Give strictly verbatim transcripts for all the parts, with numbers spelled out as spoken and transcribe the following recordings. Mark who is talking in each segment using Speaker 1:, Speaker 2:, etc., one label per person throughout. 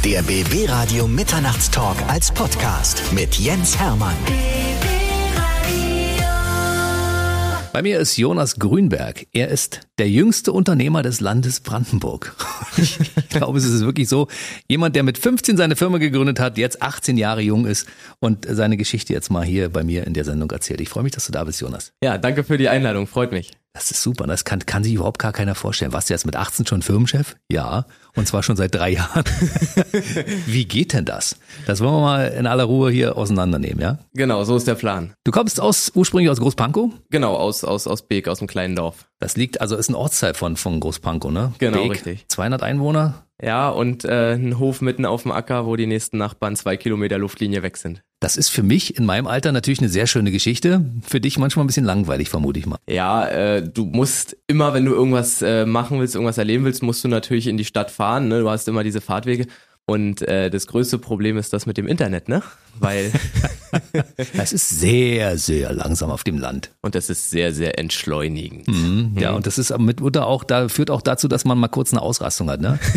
Speaker 1: Der B B-Radio Mitternachtstalk als Podcast mit Jens Hermann.
Speaker 2: Bei mir ist Jonas Grünberg. Er ist der jüngste Unternehmer des Landes Brandenburg. Ich glaube, es ist wirklich so. Jemand, der mit fünfzehn seine Firma gegründet hat, jetzt achtzehn Jahre jung ist und seine Geschichte jetzt mal hier bei mir in der Sendung erzählt. Ich freue mich, dass du da bist, Jonas.
Speaker 3: Ja, danke für die Einladung. Freut mich.
Speaker 2: Das ist super. Das kann, kann sich überhaupt gar keiner vorstellen. Warst du jetzt mit achtzehn schon Firmenchef? Ja. Und zwar schon seit drei Jahren. Wie geht denn das? Das wollen wir mal in aller Ruhe hier auseinandernehmen, ja?
Speaker 3: Genau, so ist der Plan.
Speaker 2: Du kommst aus, ursprünglich aus Großpankow?
Speaker 3: Genau, aus, aus, aus Beek, aus einem kleinen Dorf.
Speaker 2: Das liegt, also ist ein Ortsteil von, von Großpankow, ne?
Speaker 3: Genau,
Speaker 2: Beek,
Speaker 3: richtig.
Speaker 2: zweihundert Einwohner?
Speaker 3: Ja, und äh, ein Hof mitten auf dem Acker, wo die nächsten Nachbarn zwei Kilometer Luftlinie weg sind.
Speaker 2: Das ist für mich in meinem Alter natürlich eine sehr schöne Geschichte. Für dich manchmal ein bisschen langweilig, vermute ich mal.
Speaker 3: Ja, äh, du musst immer, wenn du irgendwas äh, machen willst, irgendwas erleben willst, musst du natürlich in die Stadt fahren, ne? Du hast immer diese Fahrtwege. Und äh, das größte Problem ist das mit dem Internet, ne? Weil
Speaker 2: das ist sehr, sehr langsam auf dem Land.
Speaker 3: Und das ist sehr, sehr entschleunigend.
Speaker 2: Mhm, ja, und das ist mitunter auch, da führt auch dazu, dass man mal kurz eine Ausrastung hat, ne?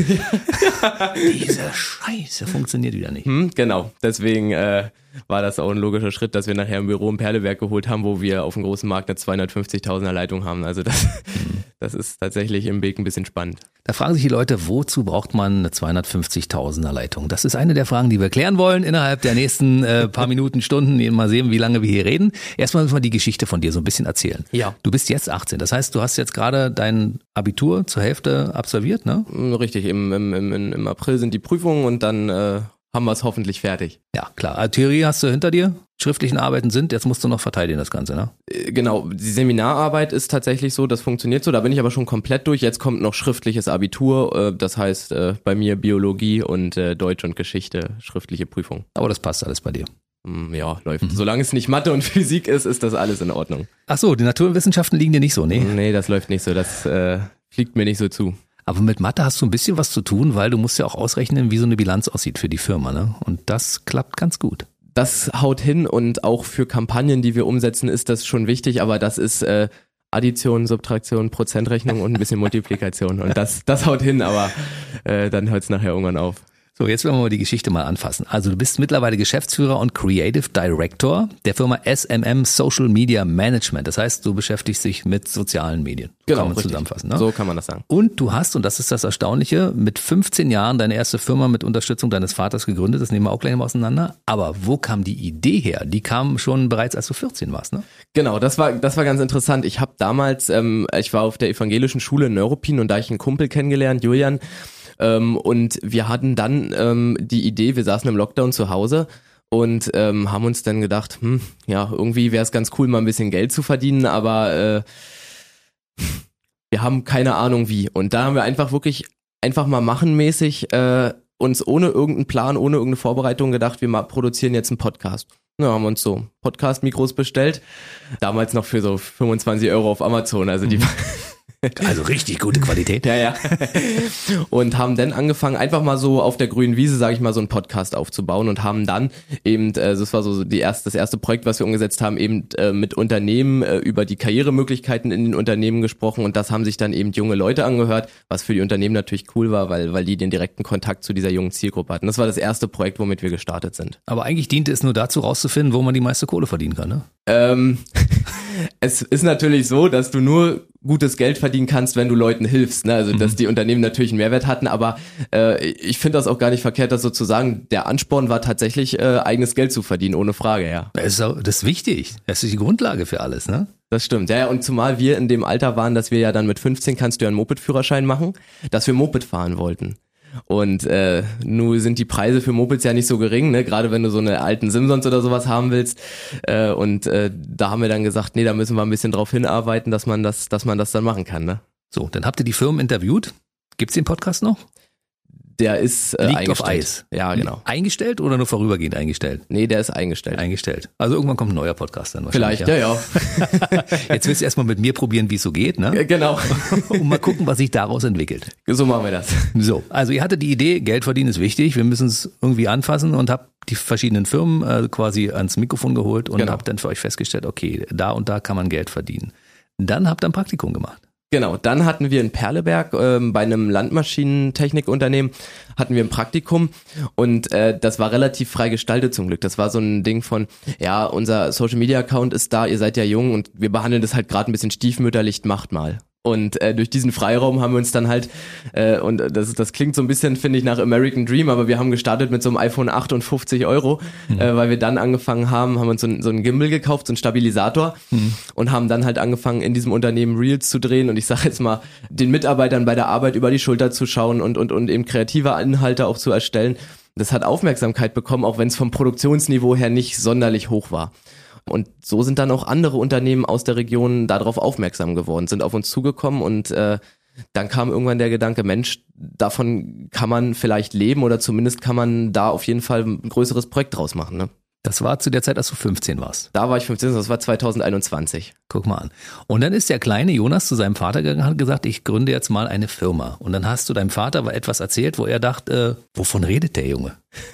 Speaker 2: Diese Scheiße funktioniert wieder nicht.
Speaker 3: Hm, genau, deswegen äh, war das auch ein logischer Schritt, dass wir nachher ein Büro im Perleberg geholt haben, wo wir auf dem großen Markt eine zweihundertfünfzigtausender Leitung haben. Also das, mhm. das ist tatsächlich im Weg ein bisschen spannend.
Speaker 2: Da fragen sich die Leute, wozu braucht man eine zweihundertfünfzigtausender Leitung? Das ist eine der Fragen, die wir klären wollen innerhalb der nächsten äh, paar Minuten, Stunden. Mal sehen, wie lange wir hier reden. Erstmal müssen wir die Geschichte von dir so ein bisschen erzählen.
Speaker 3: Ja.
Speaker 2: Du bist jetzt achtzehn, das heißt, du hast jetzt gerade dein Abitur zur Hälfte absolviert, ne?
Speaker 3: Richtig, im, im, im, im April sind die Prüfungen und dann äh, haben wir es hoffentlich fertig.
Speaker 2: Ja, klar. Also Theorie hast du hinter dir, schriftlichen Arbeiten sind, jetzt musst du noch verteidigen das Ganze, ne?
Speaker 3: Genau, die Seminararbeit ist tatsächlich so, das funktioniert so, da bin ich aber schon komplett durch. Jetzt kommt noch schriftliches Abitur, das heißt äh, bei mir Biologie und äh, Deutsch und Geschichte, schriftliche Prüfung.
Speaker 2: Aber das passt alles bei dir.
Speaker 3: Ja, läuft. Mhm. Solange es nicht Mathe und Physik ist, ist das alles in Ordnung.
Speaker 2: Ach so, die Naturwissenschaften liegen dir nicht so, ne?
Speaker 3: Nee, das läuft nicht so, das äh, fliegt mir nicht so zu.
Speaker 2: Aber mit Mathe hast du ein bisschen was zu tun, weil du musst ja auch ausrechnen, wie so eine Bilanz aussieht für die Firma, ne? Und das klappt ganz gut.
Speaker 3: Das haut hin und auch für Kampagnen, die wir umsetzen, ist das schon wichtig, aber das ist äh, Addition, Subtraktion, Prozentrechnung und ein bisschen Multiplikation und das, das haut hin, aber äh, dann hört es nachher irgendwann auf.
Speaker 2: So, jetzt werden wir mal die Geschichte mal anfassen. Also du bist mittlerweile Geschäftsführer und Creative Director der Firma S M M Social Media Management. Das heißt, du beschäftigst dich mit sozialen Medien.
Speaker 3: Genau,
Speaker 2: kann man
Speaker 3: richtig.
Speaker 2: Zusammenfassen. Ne?
Speaker 3: So kann man das sagen.
Speaker 2: Und du hast, und das ist das Erstaunliche, mit fünfzehn Jahren deine erste Firma mit Unterstützung deines Vaters gegründet. Das nehmen wir auch gleich mal auseinander. Aber wo kam die Idee her? Die kam schon bereits, als du vierzehn warst, ne?
Speaker 3: Genau, das war das war ganz interessant. Ich habe damals, ähm, ich war auf der evangelischen Schule in Neuruppin und da ich einen Kumpel kennengelernt, Julian, Ähm, und wir hatten dann ähm, die Idee, wir saßen im Lockdown zu Hause und ähm, haben uns dann gedacht, hm, ja, irgendwie wäre es ganz cool, mal ein bisschen Geld zu verdienen, aber äh, wir haben keine Ahnung wie. Und da haben wir einfach wirklich, einfach mal machenmäßig äh, uns ohne irgendeinen Plan, ohne irgendeine Vorbereitung gedacht, wir mal produzieren jetzt einen Podcast. Ja, haben uns so Podcast-Mikros bestellt, damals noch für so fünfundzwanzig Euro auf Amazon, also die
Speaker 2: mhm. Also richtig gute Qualität.
Speaker 3: Ja, ja. Und haben dann angefangen, einfach mal so auf der grünen Wiese, sage ich mal, so einen Podcast aufzubauen und haben dann eben, äh, das war so die erste, das erste Projekt, was wir umgesetzt haben, eben äh, mit Unternehmen äh, über die Karrieremöglichkeiten in den Unternehmen gesprochen und das haben sich dann eben junge Leute angehört, was für die Unternehmen natürlich cool war, weil weil die den direkten Kontakt zu dieser jungen Zielgruppe hatten. Das war das erste Projekt, womit wir gestartet sind.
Speaker 2: Aber eigentlich diente es nur dazu, rauszufinden, wo man die meiste Kohle verdienen kann, ne?
Speaker 3: Ähm, es ist natürlich so, dass du nur gutes Geld verdienen kannst, wenn du Leuten hilfst, ne? Also, dass die Unternehmen natürlich einen Mehrwert hatten, aber äh, ich finde das auch gar nicht verkehrt, das so zu sagen. Der Ansporn war tatsächlich, äh, eigenes Geld zu verdienen, ohne Frage, ja.
Speaker 2: Das ist, auch, das ist wichtig. Das ist die Grundlage für alles, ne?
Speaker 3: Das stimmt, ja, ja, und zumal wir in dem Alter waren, dass wir ja dann mit fünfzehn kannst du ja einen Moped-Führerschein machen, dass wir Moped fahren wollten. Und äh, nun sind die Preise für Mopeds ja nicht so gering, ne? Gerade wenn du so eine alten Simpsons oder sowas haben willst. Äh, und äh, da haben wir dann gesagt, nee, da müssen wir ein bisschen drauf hinarbeiten, dass man das, dass man das dann machen kann, ne?
Speaker 2: So, dann habt ihr die Firmen interviewt. Gibt's den Podcast noch?
Speaker 3: Der ist äh,
Speaker 2: Liegt
Speaker 3: eingestellt.
Speaker 2: auf Eis.
Speaker 3: Ja, genau.
Speaker 2: Eingestellt oder nur vorübergehend eingestellt?
Speaker 3: Nee, der ist eingestellt.
Speaker 2: Eingestellt. Also irgendwann kommt ein neuer Podcast dann wahrscheinlich.
Speaker 3: Vielleicht, ja, ja.
Speaker 2: ja. Jetzt willst du erstmal mit mir probieren, wie es so geht, ne?
Speaker 3: Genau.
Speaker 2: Und mal gucken, was sich daraus entwickelt.
Speaker 3: So machen wir das.
Speaker 2: So, also ihr hattet die Idee, Geld verdienen ist wichtig, wir müssen es irgendwie anfassen und habt die verschiedenen Firmen äh, quasi ans Mikrofon geholt und
Speaker 3: genau.
Speaker 2: habt dann für euch festgestellt, okay, da und da kann man Geld verdienen. Dann habt ihr ein Praktikum gemacht.
Speaker 3: Genau, dann hatten wir in Perleberg ähm, bei einem Landmaschinentechnikunternehmen hatten wir ein Praktikum und äh, das war relativ frei gestaltet zum Glück. Das war so ein Ding von, ja, unser Social-Media-Account ist da, ihr seid ja jung und wir behandeln das halt gerade ein bisschen stiefmütterlich, macht mal. Und äh, durch diesen Freiraum haben wir uns dann halt, äh, und das das klingt so ein bisschen, finde ich, nach American Dream, aber wir haben gestartet mit so einem iPhone acht und fünfzig Euro, mhm. äh, weil wir dann angefangen haben, haben uns so ein, so ein Gimbal gekauft, so ein Stabilisator mhm. und haben dann halt angefangen, in diesem Unternehmen Reels zu drehen und ich sage jetzt mal, den Mitarbeitern bei der Arbeit über die Schulter zu schauen und und und eben kreative Inhalte auch zu erstellen. Das hat Aufmerksamkeit bekommen, auch wenn es vom Produktionsniveau her nicht sonderlich hoch war. Und so sind dann auch andere Unternehmen aus der Region darauf aufmerksam geworden, sind auf uns zugekommen und äh, dann kam irgendwann der Gedanke, Mensch, davon kann man vielleicht leben oder zumindest kann man da auf jeden Fall ein größeres Projekt draus machen, ne?
Speaker 2: Das war zu der Zeit, als du fünfzehn warst.
Speaker 3: Da war ich fünfzehn, das war zwanzig einundzwanzig.
Speaker 2: Guck mal an. Und dann ist der kleine Jonas zu seinem Vater gegangen und hat gesagt, ich gründe jetzt mal eine Firma. Und dann hast du deinem Vater aber etwas erzählt, wo er dachte, äh, wovon redet der Junge?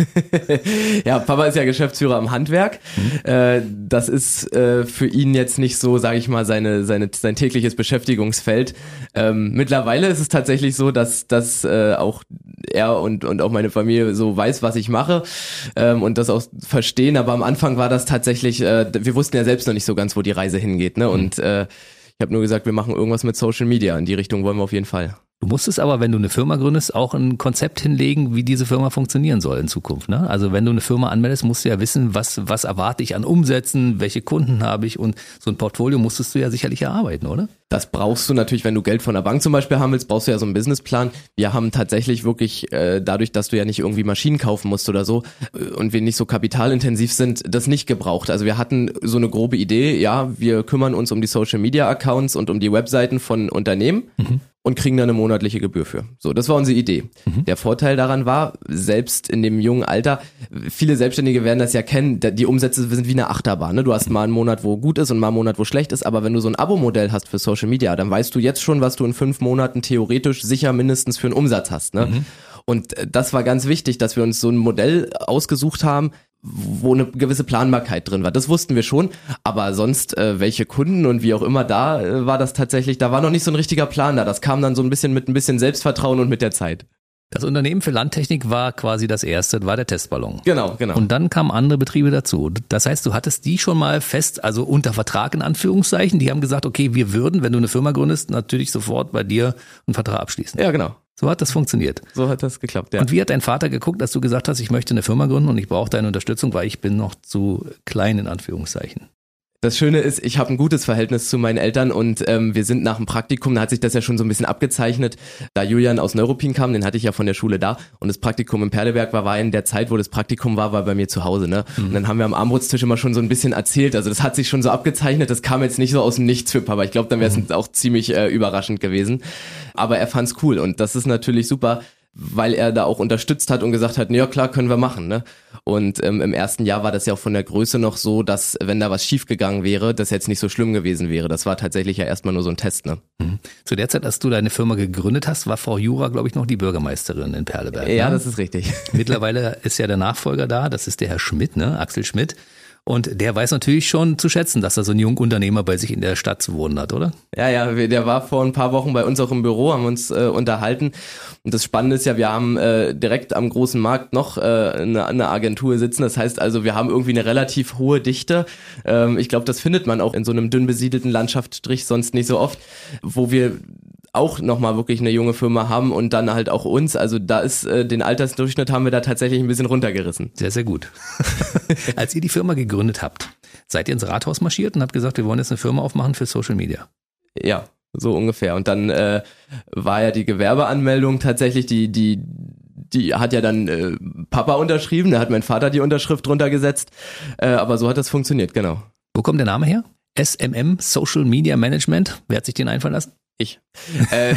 Speaker 3: Ja, Papa ist ja Geschäftsführer im Handwerk. Mhm. Äh, das ist äh, für ihn jetzt nicht so, sage ich mal, seine, seine, sein tägliches Beschäftigungsfeld. Ähm, mittlerweile ist es tatsächlich so, dass, dass äh, auch er und, und auch meine Familie so weiß, was ich mache ähm, und das auch verstehen. Aber am Anfang war das tatsächlich, äh, wir wussten ja selbst noch nicht so ganz, wo die Reise hingeht. Ne? Und äh, ich habe nur gesagt, wir machen irgendwas mit Social Media. In die Richtung wollen wir auf jeden Fall.
Speaker 2: Du musstest aber, wenn du eine Firma gründest, auch ein Konzept hinlegen, wie diese Firma funktionieren soll in Zukunft, ne? Also wenn du eine Firma anmeldest, musst du ja wissen, was, was erwarte ich an Umsätzen, welche Kunden habe ich und so ein Portfolio musstest du ja sicherlich erarbeiten, oder?
Speaker 3: Das brauchst du natürlich, wenn du Geld von der Bank zum Beispiel haben willst, brauchst du ja so einen Businessplan. Wir haben tatsächlich wirklich, äh, dadurch, dass du ja nicht irgendwie Maschinen kaufen musst oder so äh, und wir nicht so kapitalintensiv sind, das nicht gebraucht. Also wir hatten so eine grobe Idee, ja, wir kümmern uns um die Social-Media-Accounts und um die Webseiten von Unternehmen. Mhm. Und kriegen dann eine monatliche Gebühr für. So, das war unsere Idee. Mhm. Der Vorteil daran war, selbst in dem jungen Alter, viele Selbstständige werden das ja kennen, die Umsätze sind wie eine Achterbahn. Ne? Du hast mal einen Monat, wo gut ist und mal einen Monat, wo schlecht ist, aber wenn du so ein Abo-Modell hast für Social Media, dann weißt du jetzt schon, was du in fünf Monaten theoretisch sicher mindestens für einen Umsatz hast. Ne? Mhm. Und das war ganz wichtig, dass wir uns so ein Modell ausgesucht haben, wo eine gewisse Planbarkeit drin war. Das wussten wir schon, aber sonst äh, welche Kunden und wie auch immer, da äh, war das tatsächlich, da war noch nicht so ein richtiger Plan da. Das kam dann so ein bisschen mit ein bisschen Selbstvertrauen und mit der Zeit.
Speaker 2: Das Unternehmen für Landtechnik war quasi das erste, war der Testballon.
Speaker 3: Genau, genau.
Speaker 2: Und dann kamen andere Betriebe dazu. Das heißt, du hattest die schon mal fest, also unter Vertrag in Anführungszeichen, die haben gesagt, okay, wir würden, wenn du eine Firma gründest, natürlich sofort bei dir einen Vertrag abschließen.
Speaker 3: Ja, genau.
Speaker 2: So hat das funktioniert.
Speaker 3: So hat das geklappt, ja.
Speaker 2: Und wie hat dein Vater geguckt, dass du gesagt hast, ich möchte eine Firma gründen und ich brauche deine Unterstützung, weil ich bin noch zu klein in Anführungszeichen?
Speaker 3: Das Schöne ist, ich habe ein gutes Verhältnis zu meinen Eltern und ähm, wir sind nach dem Praktikum, da hat sich das ja schon so ein bisschen abgezeichnet, da Julian aus Neuruppin kam, den hatte ich ja von der Schule da und das Praktikum in Perleberg war, war in der Zeit, wo das Praktikum war, war bei mir zu Hause, ne? Mhm. Und dann haben wir am Armbrotstisch immer schon so ein bisschen erzählt, also das hat sich schon so abgezeichnet, das kam jetzt nicht so aus dem Nichts für Papa, ich glaube, dann wäre es mhm. auch ziemlich äh, überraschend gewesen, aber er fand's cool und das ist natürlich super, weil er da auch unterstützt hat und gesagt hat, ja klar, können wir machen, ne? Und ähm, im ersten Jahr war das ja auch von der Größe noch so, dass wenn da was schief gegangen wäre, das jetzt nicht so schlimm gewesen wäre. Das war tatsächlich ja erstmal nur so ein Test, ne?
Speaker 2: Mhm. Zu der Zeit, als du deine Firma gegründet hast, war Frau Jura, glaube ich, noch die Bürgermeisterin in Perleberg.
Speaker 3: Ja,
Speaker 2: ne?
Speaker 3: Das ist richtig.
Speaker 2: Mittlerweile ist ja der Nachfolger da, das ist der Herr Schmidt, ne? Axel Schmidt. Und der weiß natürlich schon zu schätzen, dass da so ein Jungunternehmer bei sich in der Stadt zu wohnen hat, oder?
Speaker 3: Ja, ja, der war vor ein paar Wochen bei uns auch im Büro, haben uns äh, unterhalten. Und das Spannende ist ja, wir haben äh, direkt am großen Markt noch äh, eine, eine Agentur sitzen. Das heißt also, wir haben irgendwie eine relativ hohe Dichte. Ähm, ich glaube, das findet man auch in so einem dünn besiedelten Landschaftsstrich sonst nicht so oft, wo wir auch nochmal wirklich eine junge Firma haben und dann halt auch uns. Also da ist äh, den Altersdurchschnitt haben wir da tatsächlich ein bisschen runtergerissen.
Speaker 2: Sehr, sehr gut. Als ihr die Firma gegründet habt, seid ihr ins Rathaus marschiert und habt gesagt, wir wollen jetzt eine Firma aufmachen für Social Media.
Speaker 3: Ja, so ungefähr. Und dann äh, war ja die Gewerbeanmeldung tatsächlich, die die die hat ja dann äh, Papa unterschrieben, da hat mein Vater die Unterschrift drunter gesetzt. Äh, aber so hat das funktioniert, genau.
Speaker 2: Wo kommt der Name her? S M M, Social Media Management. Wer hat sich den einfallen lassen?
Speaker 3: Ich. äh,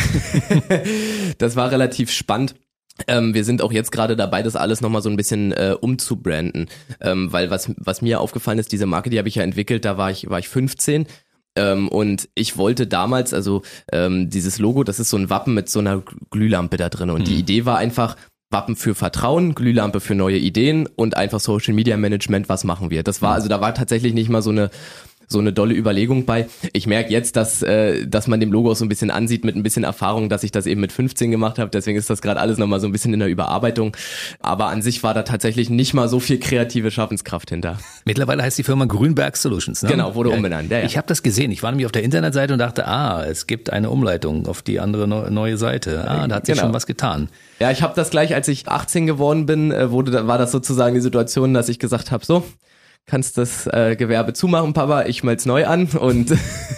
Speaker 3: das war relativ spannend. Ähm, wir sind auch jetzt gerade dabei, das alles nochmal so ein bisschen äh, umzubranden, ähm, weil was was mir aufgefallen ist, diese Marke, die habe ich ja entwickelt, da war ich war ich fünfzehn ähm, und ich wollte damals, also ähm, dieses Logo, das ist so ein Wappen mit so einer Glühlampe da drin und mhm. die Idee war einfach, Wappen für Vertrauen, Glühlampe für neue Ideen und einfach Social Media Management, was machen wir? Das war, also da war tatsächlich nicht mal so eine so eine dolle Überlegung bei. Ich merke jetzt, dass äh, dass man dem Logo auch so ein bisschen ansieht mit ein bisschen Erfahrung, dass ich das eben mit fünfzehn gemacht habe. Deswegen ist das gerade alles nochmal so ein bisschen in der Überarbeitung. Aber an sich war da tatsächlich nicht mal so viel kreative Schaffenskraft hinter.
Speaker 2: Mittlerweile heißt die Firma Grünberg Solutions, ne?
Speaker 3: Genau, wurde umbenannt. Ja, ja.
Speaker 2: Ich habe das gesehen. Ich war nämlich auf der Internetseite und dachte, ah, es gibt eine Umleitung auf die andere neue Seite. Ah, da hat sich
Speaker 3: genau.
Speaker 2: schon was getan.
Speaker 3: Ja, ich habe das gleich, als ich achtzehn geworden bin, wurde, war das sozusagen die Situation, dass ich gesagt habe, so, kannst das äh, Gewerbe zumachen, Papa, ich melde es neu an und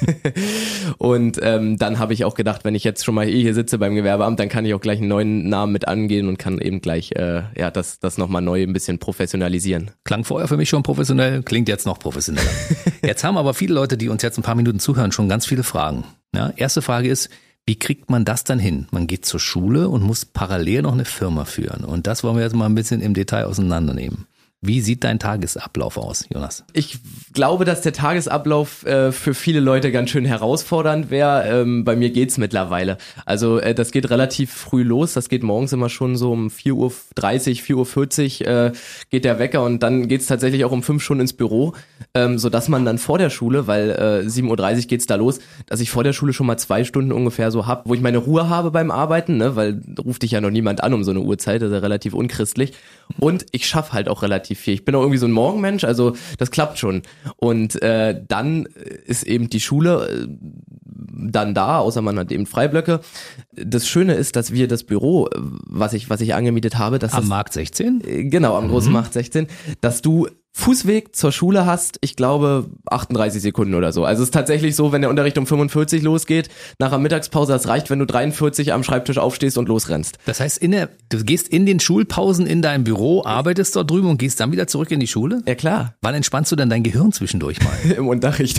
Speaker 3: und ähm, dann habe ich auch gedacht, wenn ich jetzt schon mal eh hier sitze beim Gewerbeamt, dann kann ich auch gleich einen neuen Namen mit angehen und kann eben gleich äh, ja das das nochmal neu ein bisschen professionalisieren.
Speaker 2: Klang vorher für mich schon professionell, klingt jetzt noch professioneller. Jetzt haben aber viele Leute, die uns jetzt ein paar Minuten zuhören, schon ganz viele Fragen. Ja, erste Frage ist, wie kriegt man das dann hin? Man geht zur Schule und muss parallel noch eine Firma führen. Und das wollen wir jetzt mal ein bisschen im Detail auseinandernehmen. Wie sieht dein Tagesablauf aus, Jonas?
Speaker 3: Ich glaube, dass der Tagesablauf äh, für viele Leute ganz schön herausfordernd wäre. Ähm, bei mir geht's mittlerweile. Also äh, das geht relativ früh los. Das geht morgens immer schon so um vier Uhr dreißig, vier Uhr vierzig äh, geht der Wecker und dann geht's tatsächlich auch um fünf schon ins Büro, ähm, sodass man dann vor der Schule, weil äh, sieben Uhr dreißig geht's da los, dass ich vor der Schule schon mal zwei Stunden ungefähr so hab, wo ich meine Ruhe habe beim Arbeiten, ne, weil ruft dich ja noch niemand an um so eine Uhrzeit, das ist ja relativ unchristlich. Und ich schaffe halt auch relativ viel. Ich bin auch irgendwie so ein Morgenmensch, also das klappt schon. Und äh, dann ist eben die Schule äh, dann da, außer man hat eben Freiblöcke. Das Schöne ist, dass wir das Büro, was ich was ich angemietet habe, dass
Speaker 2: am
Speaker 3: das,
Speaker 2: Markt sechzehn?
Speaker 3: Äh, genau, am mhm. großen Markt sechzehn, dass du Fußweg zur Schule hast, ich glaube achtunddreißig Sekunden oder so. Also es ist tatsächlich so, wenn der Unterricht um fünfundvierzig losgeht, nach der Mittagspause, das reicht, wenn du dreiundvierzig am Schreibtisch aufstehst und losrennst.
Speaker 2: Das heißt, in der, du gehst in den Schulpausen in dein Büro, arbeitest dort drüben und gehst dann wieder zurück in die Schule?
Speaker 3: Ja, klar.
Speaker 2: Wann entspannst du dann dein Gehirn zwischendurch mal?
Speaker 3: Im Unterricht.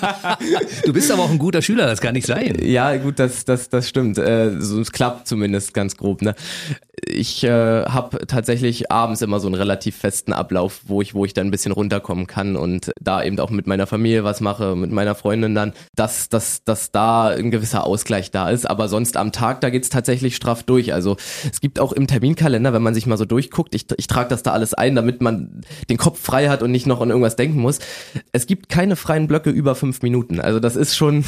Speaker 2: Du bist aber auch ein guter Schüler, das kann nicht sein.
Speaker 3: Ja, gut, das das das stimmt. Äh, so, es klappt zumindest ganz grob, ne? Ich äh, habe tatsächlich abends immer so einen relativ festen Ablauf, wo ich wo ich dann ein bisschen runterkommen kann und da eben auch mit meiner Familie was mache, mit meiner Freundin dann, dass dass dass da ein gewisser Ausgleich da ist, aber sonst am Tag, da geht's tatsächlich straff durch. Also es gibt auch im Terminkalender, wenn man sich mal so durchguckt, ich ich trage das da alles ein, damit man den Kopf frei hat und nicht noch an irgendwas denken muss. Es gibt keine freien Blöcke über fünf Minuten. Also das ist schon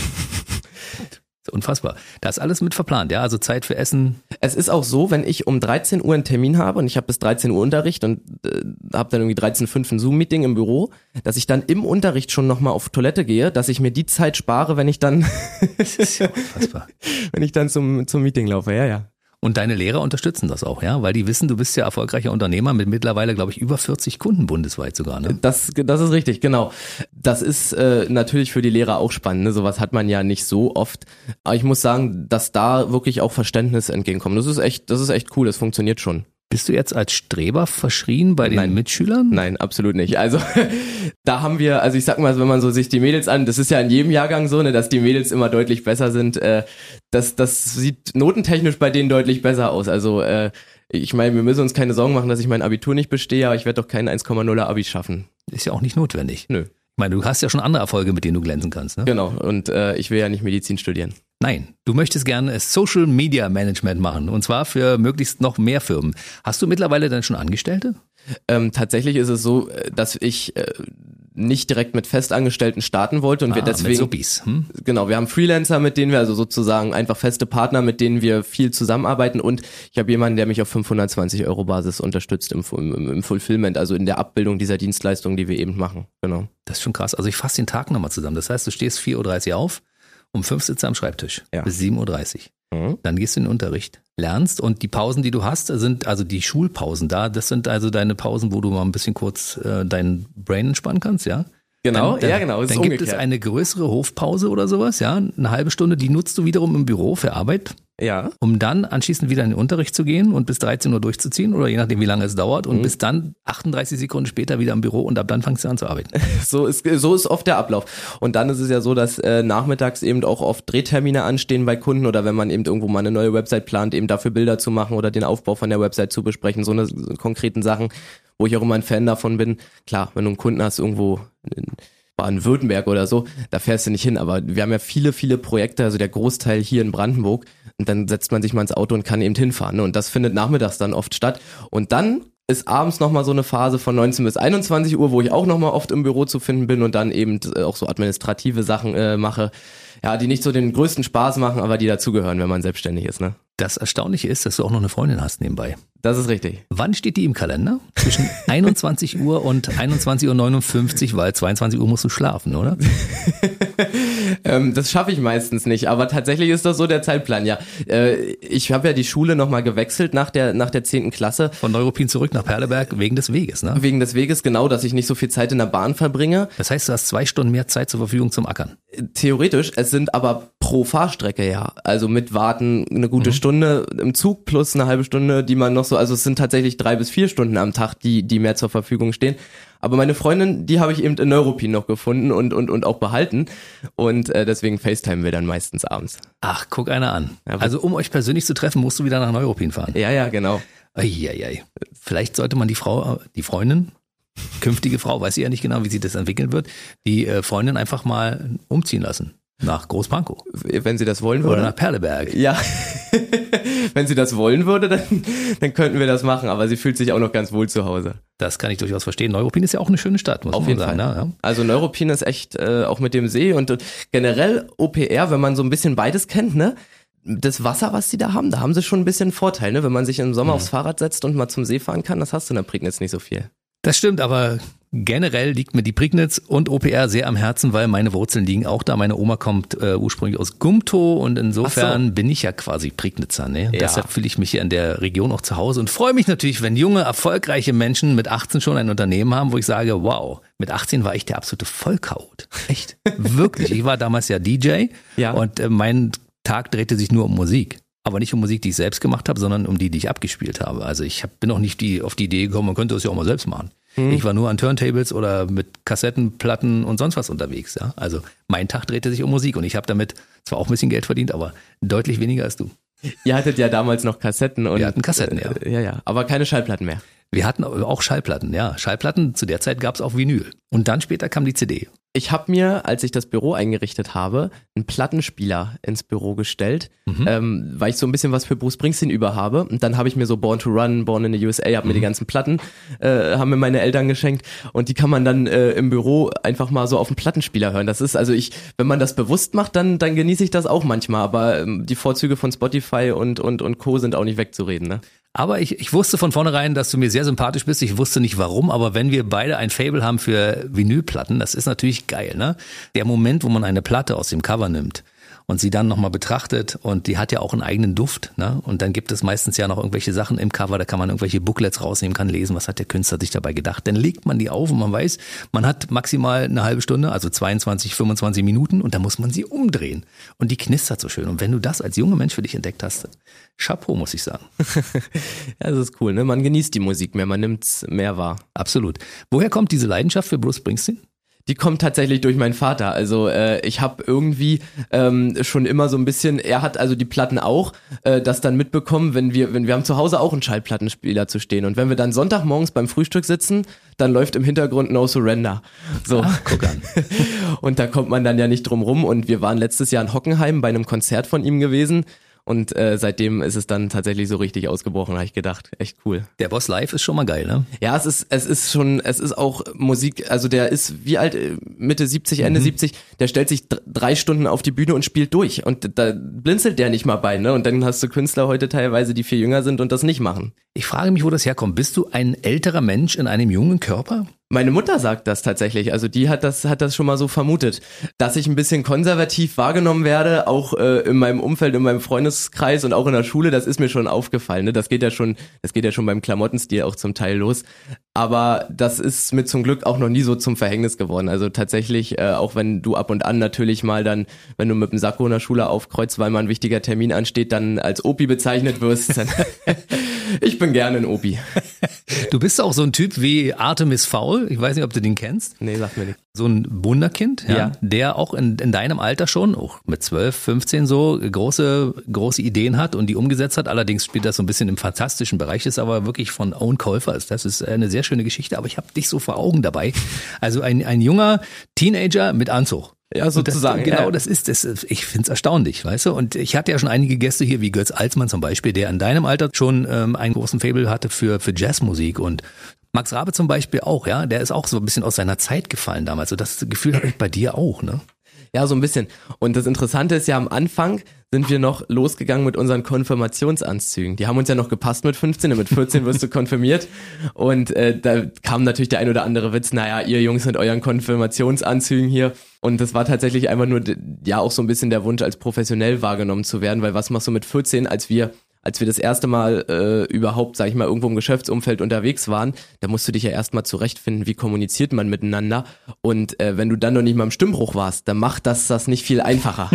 Speaker 2: unfassbar. Da ist alles mit verplant, ja? Also Zeit für Essen.
Speaker 3: Es ist auch so, wenn ich um dreizehn Uhr einen Termin habe und ich habe bis dreizehn Uhr Unterricht und äh, habe dann irgendwie dreizehn Uhr fünf ein Zoom-Meeting im Büro, dass ich dann im Unterricht schon nochmal auf Toilette gehe, dass ich mir die Zeit spare, wenn ich dann
Speaker 2: das ist ja unfassbar.
Speaker 3: wenn ich dann zum zum Meeting laufe, ja, ja.
Speaker 2: Und deine Lehrer unterstützen das auch, ja? Weil die wissen, du bist ja erfolgreicher Unternehmer mit mittlerweile, glaube ich, über vierzig Kunden bundesweit sogar, ne?
Speaker 3: Das, das ist richtig, genau. Das ist äh, natürlich für die Lehrer auch spannend, ne? Sowas hat man ja nicht so oft. Aber ich muss sagen, dass da wirklich auch Verständnis entgegenkommt. Das ist echt, das ist echt cool, das funktioniert schon.
Speaker 2: Bist du jetzt als Streber verschrien bei den
Speaker 3: Nein.
Speaker 2: Mitschülern?
Speaker 3: Nein, absolut nicht. Also da haben wir, also ich sag mal, wenn man so sich die Mädels an, das ist ja in jedem Jahrgang so, ne, dass die Mädels immer deutlich besser sind. Äh, das, das sieht notentechnisch bei denen deutlich besser aus. Also äh, ich meine, wir müssen uns keine Sorgen machen, dass ich mein Abitur nicht bestehe, aber ich werde doch keinen eins Komma nuller Abi schaffen.
Speaker 2: Ist ja auch nicht notwendig.
Speaker 3: Nö.
Speaker 2: Ich meine, du hast ja schon andere Erfolge, mit denen du glänzen kannst, ne?
Speaker 3: Genau, und äh, ich will ja nicht Medizin studieren.
Speaker 2: Nein, du möchtest gerne Social Media Management machen und zwar für möglichst noch mehr Firmen. Hast du mittlerweile dann schon Angestellte?
Speaker 3: Ähm, tatsächlich ist es so, dass ich äh, nicht direkt mit Festangestellten starten wollte und
Speaker 2: ah,
Speaker 3: wir deswegen
Speaker 2: mit Subis. Hm?
Speaker 3: Genau, wir haben Freelancer, mit denen wir also sozusagen einfach feste Partner, mit denen wir viel zusammenarbeiten und ich habe jemanden, der mich auf fünfhundertzwanzig Euro Basis unterstützt im, im, im Fulfillment, also in der Abbildung dieser Dienstleistungen, die wir eben machen. Genau.
Speaker 2: Das ist schon krass. Also ich fasse den Tag nochmal zusammen. Das heißt, du stehst vier Uhr dreißig auf, um fünf sitzt du am Schreibtisch
Speaker 3: ja.
Speaker 2: bis sieben Uhr dreißig.
Speaker 3: Mhm.
Speaker 2: Dann gehst du in den Unterricht, lernst und die Pausen, die du hast, sind also die Schulpausen da. Das sind also deine Pausen, wo du mal ein bisschen kurz äh, deinen Brain entspannen kannst, ja?
Speaker 3: Genau,
Speaker 2: dann, dann,
Speaker 3: ja genau.
Speaker 2: Dann gibt umgekehrt. Es eine größere Hofpause oder sowas, ja, eine halbe Stunde, die nutzt du wiederum im Büro für Arbeit,
Speaker 3: ja,
Speaker 2: um dann anschließend wieder in den Unterricht zu gehen und bis dreizehn Uhr durchzuziehen oder je nachdem, wie lange es dauert und mhm. bis dann achtunddreißig Sekunden später wieder im Büro und ab dann fängst du an zu arbeiten.
Speaker 3: So ist so ist oft der Ablauf. Und dann ist es ja so, dass äh, nachmittags eben auch oft Drehtermine anstehen bei Kunden oder wenn man eben irgendwo mal eine neue Website plant, eben dafür Bilder zu machen oder den Aufbau von der Website zu besprechen, so eine so konkreten Sachen, wo ich auch immer ein Fan davon bin. Klar, wenn du einen Kunden hast irgendwo in Baden-Württemberg oder so, da fährst du nicht hin, aber wir haben ja viele, viele Projekte, also der Großteil hier in Brandenburg und dann setzt man sich mal ins Auto und kann eben hinfahren, ne? Und das findet nachmittags dann oft statt und dann ist abends nochmal so eine Phase von neunzehn bis einundzwanzig Uhr, wo ich auch nochmal oft im Büro zu finden bin und dann eben auch so administrative Sachen äh, mache, ja, die nicht so den größten Spaß machen, aber die dazugehören, wenn man selbstständig ist, ne?
Speaker 2: Das Erstaunliche ist, dass du auch noch eine Freundin hast nebenbei.
Speaker 3: Das ist richtig.
Speaker 2: Wann steht die im Kalender? Zwischen einundzwanzig Uhr und einundzwanzig Uhr neunundfünfzig, weil zweiundzwanzig Uhr musst du schlafen, oder?
Speaker 3: ähm, das schaffe ich meistens nicht, aber tatsächlich ist das so der Zeitplan, ja. Äh, ich habe ja die Schule nochmal gewechselt nach der nach der zehnten Klasse.
Speaker 2: Von Neuruppin zurück nach Perleberg wegen des Weges, ne?
Speaker 3: Wegen des Weges, genau, dass ich nicht so viel Zeit in der Bahn verbringe.
Speaker 2: Das heißt, du hast zwei Stunden mehr Zeit zur Verfügung zum Ackern.
Speaker 3: Theoretisch, es sind aber pro Fahrstrecke, ja. Also mit Warten eine gute mhm. Stunde im Zug plus eine halbe Stunde, die man noch so, also es sind tatsächlich drei bis vier Stunden am Tag, die die mehr zur Verfügung stehen. Aber meine Freundin, die habe ich eben in Neuruppin noch gefunden und und und auch behalten und äh, deswegen FaceTimen wir dann meistens abends.
Speaker 2: Ach, guck einer an.
Speaker 3: Ja,
Speaker 2: also um euch persönlich zu treffen, musst du wieder nach Neuruppin fahren.
Speaker 3: Ja, ja, genau.
Speaker 2: Eieiei. Vielleicht sollte man die Frau, die Freundin, künftige Frau, weiß ich ja nicht genau, wie sich das entwickeln wird, die äh, Freundin einfach mal umziehen lassen. Nach Großpankow.
Speaker 3: Wenn sie das wollen würde.
Speaker 2: Oder nach Perleberg.
Speaker 3: Ja, wenn sie das wollen würde, dann, dann könnten wir das machen, aber sie fühlt sich auch noch ganz wohl zu Hause.
Speaker 2: Das kann ich durchaus verstehen. Neuruppin ist ja auch eine schöne Stadt, muss
Speaker 3: Auf
Speaker 2: man
Speaker 3: jeden
Speaker 2: sagen.
Speaker 3: Fall.
Speaker 2: Ja.
Speaker 3: Also Neuruppin ist echt äh, auch mit dem See und äh, generell O P R, wenn man so ein bisschen beides kennt, ne? Das Wasser, was sie da haben, da haben sie schon ein bisschen Vorteil, ne? Wenn man sich im Sommer mhm. aufs Fahrrad setzt und mal zum See fahren kann, das hast du in der Prignitz nicht so viel.
Speaker 2: Das stimmt, aber generell liegt mir die Prignitz und O P R sehr am Herzen, weil meine Wurzeln liegen auch da. Meine Oma kommt äh, ursprünglich aus Gumtow und insofern so. bin ich ja quasi Prignitzer. Ne? Ja. Deshalb fühle ich mich hier in der Region auch zu Hause und freue mich natürlich, wenn junge, erfolgreiche Menschen mit achtzehn schon ein Unternehmen haben, wo ich sage, wow, mit achtzehn war ich der absolute Vollchaot. Echt, wirklich. Ich war damals ja D J ja. und äh, mein Tag drehte sich nur um Musik. Aber nicht um Musik, die ich selbst gemacht habe, sondern um die, die ich abgespielt habe. Also ich hab, bin auch nicht die, auf die Idee gekommen, man könnte das ja auch mal selbst machen. Mhm. Ich war nur an Turntables oder mit Kassetten, Platten und sonst was unterwegs. Ja? Also mein Tag drehte sich um Musik und ich habe damit zwar auch ein bisschen Geld verdient, aber deutlich weniger als du.
Speaker 3: Ihr hattet ja damals noch Kassetten. Und,
Speaker 2: Wir hatten Kassetten, ja.
Speaker 3: Äh, ja, ja, aber keine Schallplatten mehr.
Speaker 2: Wir hatten auch Schallplatten, ja. Schallplatten, zu der Zeit gab es auch Vinyl. Und dann später kam die C D.
Speaker 3: Ich habe mir, als ich das Büro eingerichtet habe, einen Plattenspieler ins Büro gestellt, mhm. ähm, weil ich so ein bisschen was für Bruce Springsteen über habe. Und dann habe ich mir so Born to Run, Born in the U S A, habe mhm. mir die ganzen Platten, äh, haben mir meine Eltern geschenkt. Und die kann man dann äh, im Büro einfach mal so auf dem Plattenspieler hören. Das ist also ich, wenn man das bewusst macht, dann dann genieße ich das auch manchmal. Aber ähm, die Vorzüge von Spotify und und und Co. sind auch nicht wegzureden, ne?
Speaker 2: Aber ich, ich wusste von vornherein, dass du mir sehr sympathisch bist. Ich wusste nicht warum, aber wenn wir beide ein Faible haben für Vinylplatten, das ist natürlich geil, ne? Der Moment, wo man eine Platte aus dem Cover nimmt und sie dann nochmal betrachtet und die hat ja auch einen eigenen Duft, ne? Und dann gibt es meistens ja noch irgendwelche Sachen im Cover, da kann man irgendwelche Booklets rausnehmen, kann lesen, was hat der Künstler sich dabei gedacht. Dann legt man die auf und man weiß, man hat maximal eine halbe Stunde, also zweiundzwanzig, fünfundzwanzig Minuten und dann muss man sie umdrehen. Und die knistert so schön. Und wenn du das als junger Mensch für dich entdeckt hast, Chapeau, muss ich sagen.
Speaker 3: Ja, das ist cool, ne? Man genießt die Musik mehr, man nimmt's mehr wahr.
Speaker 2: Absolut. Woher kommt diese Leidenschaft für Bruce Springsteen?
Speaker 3: Die kommt tatsächlich durch meinen Vater. Also äh, ich habe irgendwie ähm, schon immer so ein bisschen, er hat also die Platten auch, äh, das dann mitbekommen, wenn wir, wenn wir haben zu Hause auch einen Schallplattenspieler zu stehen und wenn wir dann Sonntagmorgens beim Frühstück sitzen, dann läuft im Hintergrund No Surrender. So,
Speaker 2: Ach, guck an.
Speaker 3: Und da kommt man dann ja nicht drum rum und wir waren letztes Jahr in Hockenheim bei einem Konzert von ihm gewesen. Und äh, seitdem ist es dann tatsächlich so richtig ausgebrochen, habe ich gedacht. Echt cool.
Speaker 2: Der Boss live ist schon mal geil, ne?
Speaker 3: Ja, es ist es ist schon, es ist auch Musik, also der ist wie alt, Mitte siebzig, Ende mhm. siebzig, der stellt sich d- drei Stunden auf die Bühne und spielt durch. Und da blinzelt der nicht mal bei, ne? Und dann hast du Künstler heute teilweise, die viel jünger sind und das nicht machen.
Speaker 2: Ich frage mich, wo das herkommt. Bist du ein älterer Mensch in einem jungen Körper?
Speaker 3: Meine Mutter sagt das tatsächlich, also die hat das hat das schon mal so vermutet, dass ich ein bisschen konservativ wahrgenommen werde, auch äh, in meinem Umfeld, in meinem Freundeskreis und auch in der Schule, das ist mir schon aufgefallen, ne? Das geht ja schon, das geht ja schon beim Klamottenstil auch zum Teil los, aber das ist mir zum Glück auch noch nie so zum Verhängnis geworden, also tatsächlich, äh, auch wenn du ab und an natürlich mal dann, wenn du mit dem Sakko in der Schule aufkreuzt, weil mal ein wichtiger Termin ansteht, dann als Opi bezeichnet wirst, dann ich bin gerne ein Opi.
Speaker 2: Du bist auch so ein Typ wie Artemis Fowl. Ich weiß nicht, ob du den kennst.
Speaker 3: Nee, sag mir nicht.
Speaker 2: So ein Wunderkind, ja,
Speaker 3: ja.
Speaker 2: der auch in, in deinem Alter schon, auch mit zwölf, fünfzehn so, große, große Ideen hat und die umgesetzt hat. Allerdings spielt das so ein bisschen im fantastischen Bereich, ist aber wirklich von Owen Colfer. Das ist eine sehr schöne Geschichte, aber ich habe dich so vor Augen dabei. Also ein, ein junger Teenager mit Anzug.
Speaker 3: Ja, sozusagen.
Speaker 2: Das, genau,
Speaker 3: ja.
Speaker 2: das ist es. Ich finde es erstaunlich, weißt du? Und ich hatte ja schon einige Gäste hier, wie Götz Alsmann zum Beispiel, der in deinem Alter schon ähm, einen großen Faible hatte für, für Jazzmusik, und Max Rabe zum Beispiel auch, ja, der ist auch so ein bisschen aus seiner Zeit gefallen damals. So das Gefühl habe ich bei dir auch, ne?
Speaker 3: Ja, so ein bisschen. Und das Interessante ist ja, am Anfang sind wir noch losgegangen mit unseren Konfirmationsanzügen. Die haben uns ja noch gepasst mit fünfzehn, und mit vierzehn wirst du konfirmiert. Und äh, da kam natürlich der ein oder andere Witz, naja, ihr Jungs mit euren Konfirmationsanzügen hier. Und das war tatsächlich einfach nur, ja, auch so ein bisschen der Wunsch, als professionell wahrgenommen zu werden. Weil was machst du mit vierzehn, als wir als wir das erste Mal äh, überhaupt, sag ich mal, irgendwo im Geschäftsumfeld unterwegs waren, da musst du dich ja erstmal zurechtfinden, wie kommuniziert man miteinander. Und äh, wenn du dann noch nicht mal im Stimmbruch warst, dann macht das das nicht viel einfacher.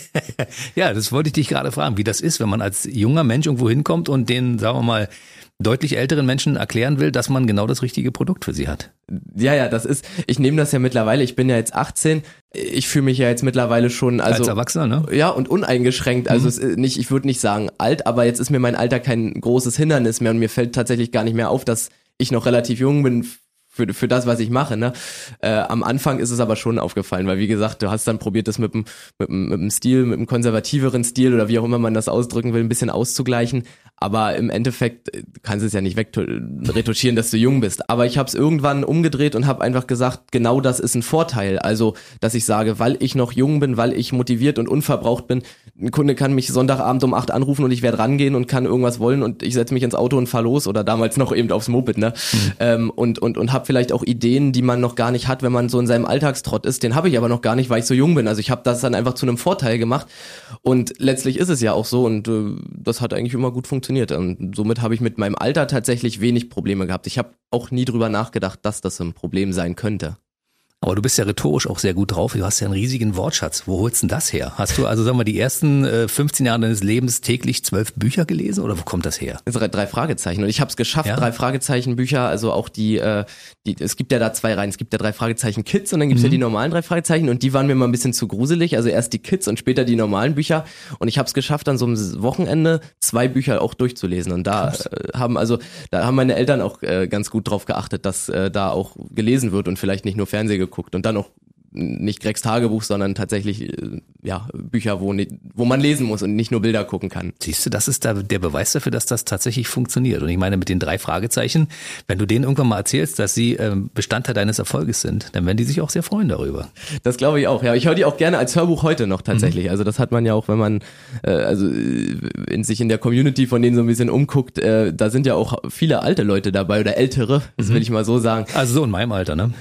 Speaker 2: Ja, das wollte ich dich gerade fragen, wie das ist, wenn man als junger Mensch irgendwo hinkommt und den, sagen wir mal, deutlich älteren Menschen erklären will, dass man genau das richtige Produkt für sie hat.
Speaker 3: Ja, ja, das ist, ich nehme das ja mittlerweile, ich bin ja jetzt achtzehn, ich fühle mich ja jetzt mittlerweile schon, also
Speaker 2: als Erwachsener, ne?
Speaker 3: Ja, und uneingeschränkt, also mhm. es ist nicht, ich würde nicht sagen alt, aber jetzt ist mir mein Alter kein großes Hindernis mehr, und mir fällt tatsächlich gar nicht mehr auf, dass ich noch relativ jung bin für für das, was ich mache, ne? Äh, am Anfang ist es aber schon aufgefallen, weil wie gesagt, du hast dann probiert, das mit dem mit dem mit dem Stil, mit dem konservativeren Stil oder wie auch immer man das ausdrücken will, ein bisschen auszugleichen, aber im Endeffekt kannst du es ja nicht wegretuschieren, dass du jung bist. Aber ich habe es irgendwann umgedreht und habe einfach gesagt, genau das ist ein Vorteil, also dass ich sage, weil ich noch jung bin, weil ich motiviert und unverbraucht bin, ein Kunde kann mich Sonntagabend um acht anrufen und ich werde rangehen und kann irgendwas wollen und ich setze mich ins Auto und fahr los, oder damals noch eben aufs Moped, ne? Mhm. Ähm, und und und habe vielleicht auch Ideen, die man noch gar nicht hat, wenn man so in seinem Alltagstrott ist. Den habe ich aber noch gar nicht, weil ich so jung bin. Also ich habe das dann einfach zu einem Vorteil gemacht, und letztlich ist es ja auch so, und äh, das hat eigentlich immer gut funktioniert. Und somit habe ich mit meinem Alter tatsächlich wenig Probleme gehabt. Ich habe auch nie drüber nachgedacht, dass das ein Problem sein könnte.
Speaker 2: Aber du bist ja rhetorisch auch sehr gut drauf. Du hast ja einen riesigen Wortschatz. Wo holst du denn das her? Hast du also, sagen wir, die ersten äh, fünfzehn Jahre deines Lebens täglich zwölf Bücher gelesen, oder wo kommt das her?
Speaker 3: Das sind drei Fragezeichen, und ich habe es geschafft, ja? drei Fragezeichen Bücher, also auch die, äh, die, es gibt ja da zwei Reihen, es gibt ja drei Fragezeichen Kids und dann gibt's mhm. ja die normalen drei Fragezeichen, und die waren mir mal ein bisschen zu gruselig, also erst die Kids und später die normalen Bücher, und ich habe es geschafft, an so einem Wochenende zwei Bücher auch durchzulesen, und da äh, haben also, da haben meine Eltern auch äh, ganz gut drauf geachtet, dass äh, da auch gelesen wird und vielleicht nicht nur Fernsehen geguckt, und dann auch nicht Gregs Tagebuch, sondern tatsächlich ja Bücher, wo, wo man lesen muss und nicht nur Bilder gucken kann.
Speaker 2: Siehst du, das ist da der Beweis dafür, dass das tatsächlich funktioniert. Und ich meine, mit den drei Fragezeichen, wenn du denen irgendwann mal erzählst, dass sie äh, Bestandteil deines Erfolges sind, dann werden die sich auch sehr freuen darüber.
Speaker 3: Das glaube ich auch, ja. Ich höre die auch gerne als Hörbuch heute noch tatsächlich. Mhm. Also das hat man ja auch, wenn man äh, also in sich in der Community von denen so ein bisschen umguckt, äh, da sind ja auch viele alte Leute dabei oder ältere, das mhm. will ich mal so sagen.
Speaker 2: Also so in meinem Alter, ne?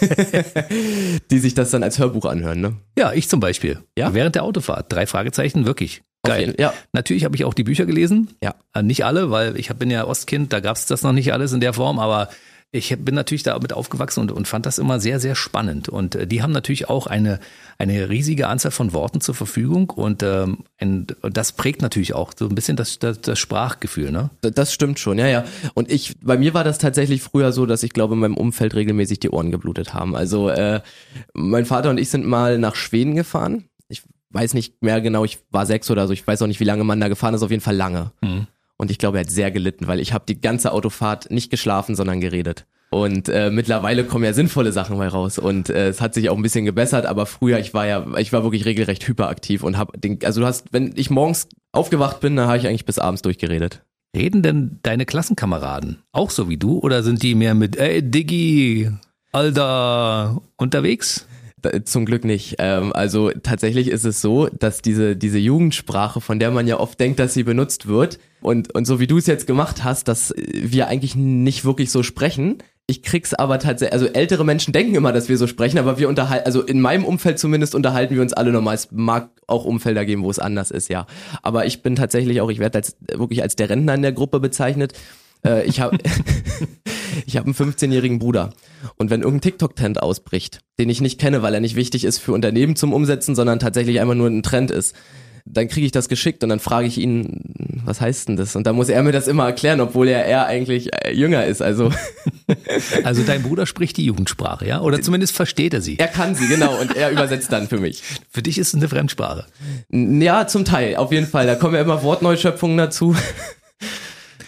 Speaker 3: Die sich das dann als Hörbuch anhören, ne?
Speaker 2: Ja, ich zum Beispiel. Ja? Während der Autofahrt. Drei Fragezeichen, wirklich. Geil.
Speaker 3: Jeden, ja.
Speaker 2: Natürlich habe ich auch die Bücher gelesen.
Speaker 3: Ja.
Speaker 2: Nicht alle, weil ich bin ja Ostkind, da gab es das noch nicht alles in der Form, aber ich bin natürlich damit aufgewachsen und, und fand das immer sehr, sehr spannend. Und äh, die haben natürlich auch eine, eine riesige Anzahl von Worten zur Verfügung, und ähm, ein, das prägt natürlich auch so ein bisschen das, das, das Sprachgefühl, ne?
Speaker 3: Das stimmt schon, ja, ja. Und ich, bei mir war das tatsächlich früher so, dass ich glaube, in meinem Umfeld regelmäßig die Ohren geblutet haben. Also äh, mein Vater und ich sind mal nach Schweden gefahren. Ich weiß nicht mehr genau, ich war sechs oder so, ich weiß auch nicht, wie lange man da gefahren ist, auf jeden Fall lange. Mhm. Und ich glaube, er hat sehr gelitten, weil ich habe die ganze Autofahrt nicht geschlafen, sondern geredet. Und äh, mittlerweile kommen ja sinnvolle Sachen mal raus, und äh, es hat sich auch ein bisschen gebessert, aber früher, ich war ja, ich war wirklich regelrecht hyperaktiv und habe den, also du hast, wenn ich morgens aufgewacht bin, dann habe ich eigentlich bis abends durchgeredet.
Speaker 2: Reden denn deine Klassenkameraden auch so wie du, oder sind die mehr mit ey Diggi, Alter unterwegs?
Speaker 3: Zum Glück nicht. Ähm, also tatsächlich ist es so, dass diese diese Jugendsprache, von der man ja oft denkt, dass sie benutzt wird, und und so wie du es jetzt gemacht hast, dass wir eigentlich nicht wirklich so sprechen. Ich krieg's aber tatsächlich, also ältere Menschen denken immer, dass wir so sprechen, aber wir unterhalten, also in meinem Umfeld zumindest unterhalten wir uns alle normal. Es mag auch Umfelder geben, wo es anders ist, ja. Aber ich bin tatsächlich auch, ich werde als wirklich als der Rentner in der Gruppe bezeichnet. Äh, ich habe ich habe einen fünfzehnjährigen Bruder, und wenn irgendein TikTok-Trend ausbricht, den ich nicht kenne, weil er nicht wichtig ist für Unternehmen zum Umsetzen, sondern tatsächlich einfach nur ein Trend ist, dann kriege ich das geschickt, und dann frage ich ihn, was heißt denn das? Und dann muss er mir das immer erklären, obwohl er eher eigentlich jünger ist. Also
Speaker 2: also dein Bruder spricht die Jugendsprache, ja? Oder zumindest versteht er sie.
Speaker 3: Er kann sie, genau, und er übersetzt dann für mich.
Speaker 2: Für dich ist es eine Fremdsprache?
Speaker 3: Ja, zum Teil, auf jeden Fall. Da kommen ja immer Wortneuschöpfungen dazu.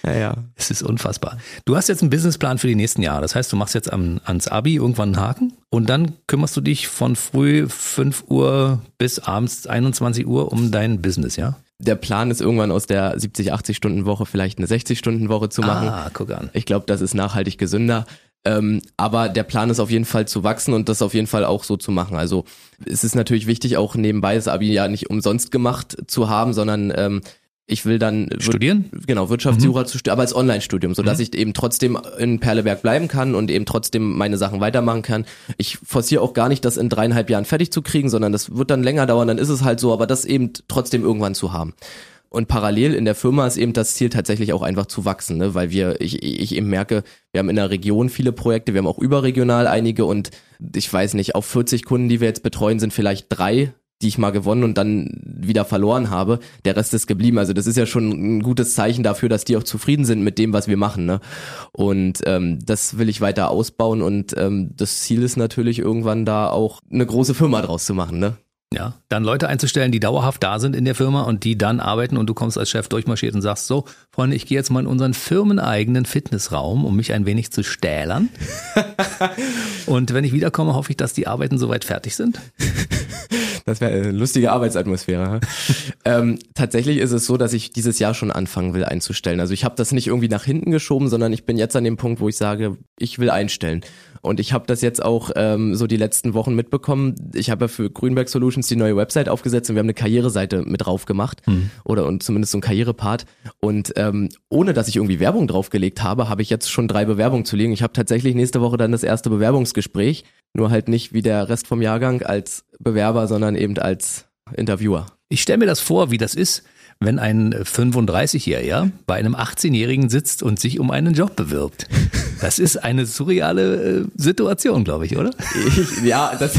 Speaker 3: Ja, ja.
Speaker 2: Es ist unfassbar. Du hast jetzt einen Businessplan für die nächsten Jahre. Das heißt, du machst jetzt am, ans Abi irgendwann einen Haken und dann kümmerst du dich von früh fünf Uhr bis abends einundzwanzig Uhr um dein Business, ja?
Speaker 3: Der Plan ist irgendwann aus der siebzig, achtzig Stunden Woche vielleicht eine sechzig Stunden Woche zu machen.
Speaker 2: Ah, guck an.
Speaker 3: Ich glaube, das ist nachhaltig gesünder. Ähm, aber der Plan ist auf jeden Fall zu wachsen und das auf jeden Fall auch so zu machen. Also es ist natürlich wichtig, auch nebenbei das Abi ja nicht umsonst gemacht zu haben, sondern ähm, ich will dann
Speaker 2: studieren?
Speaker 3: Genau, Wirtschaftsjura mhm. zu studieren, aber als Online-Studium, sodass mhm. ich eben trotzdem in Perleberg bleiben kann und eben trotzdem meine Sachen weitermachen kann. Ich forciere auch gar nicht, das in dreieinhalb Jahren fertig zu kriegen, sondern das wird dann länger dauern, dann ist es halt so, aber das eben trotzdem irgendwann zu haben. Und parallel in der Firma ist eben das Ziel tatsächlich auch einfach zu wachsen, ne? Weil wir, ich, ich eben merke, wir haben in der Region viele Projekte, wir haben auch überregional einige und ich weiß nicht, auf vierzig Kunden, die wir jetzt betreuen, sind vielleicht drei, die ich mal gewonnen und dann wieder verloren habe. Der Rest ist geblieben. Also das ist ja schon ein gutes Zeichen dafür, dass die auch zufrieden sind mit dem, was wir machen, ne? Und ähm, das will ich weiter ausbauen und ähm, das Ziel ist natürlich irgendwann da auch eine große Firma draus zu machen, ne?
Speaker 2: Ja, dann Leute einzustellen, die dauerhaft da sind in der Firma und die dann arbeiten und du kommst als Chef durchmarschiert und sagst, so, Freunde, ich gehe jetzt mal in unseren firmeneigenen Fitnessraum, um mich ein wenig zu stählern. Und wenn ich wiederkomme, hoffe ich, dass die Arbeiten soweit fertig sind.
Speaker 3: Das wäre eine lustige Arbeitsatmosphäre. ähm, tatsächlich ist es so, dass ich dieses Jahr schon anfangen will einzustellen. Also ich habe das nicht irgendwie nach hinten geschoben, sondern ich bin jetzt an dem Punkt, wo ich sage, ich will einstellen. Und ich habe das jetzt auch ähm, so die letzten Wochen mitbekommen. Ich habe ja für Grünberg Solutions die neue Website aufgesetzt und wir haben eine Karriereseite mit drauf gemacht. Mhm. Oder und zumindest so ein Karrierepart. Und ähm, ohne, dass ich irgendwie Werbung draufgelegt habe, habe ich jetzt schon drei Bewerbungen zu legen. Ich habe tatsächlich nächste Woche dann das erste Bewerbungsgespräch. Nur halt nicht wie der Rest vom Jahrgang als Bewerber, sondern eben als Interviewer.
Speaker 2: Ich stelle mir das vor, wie das ist, wenn ein fünfunddreißigjähriger bei einem achtzehnjährigen sitzt und sich um einen Job bewirbt. Das ist eine surreale äh, Situation, glaube ich, oder?
Speaker 3: Ich, ja, das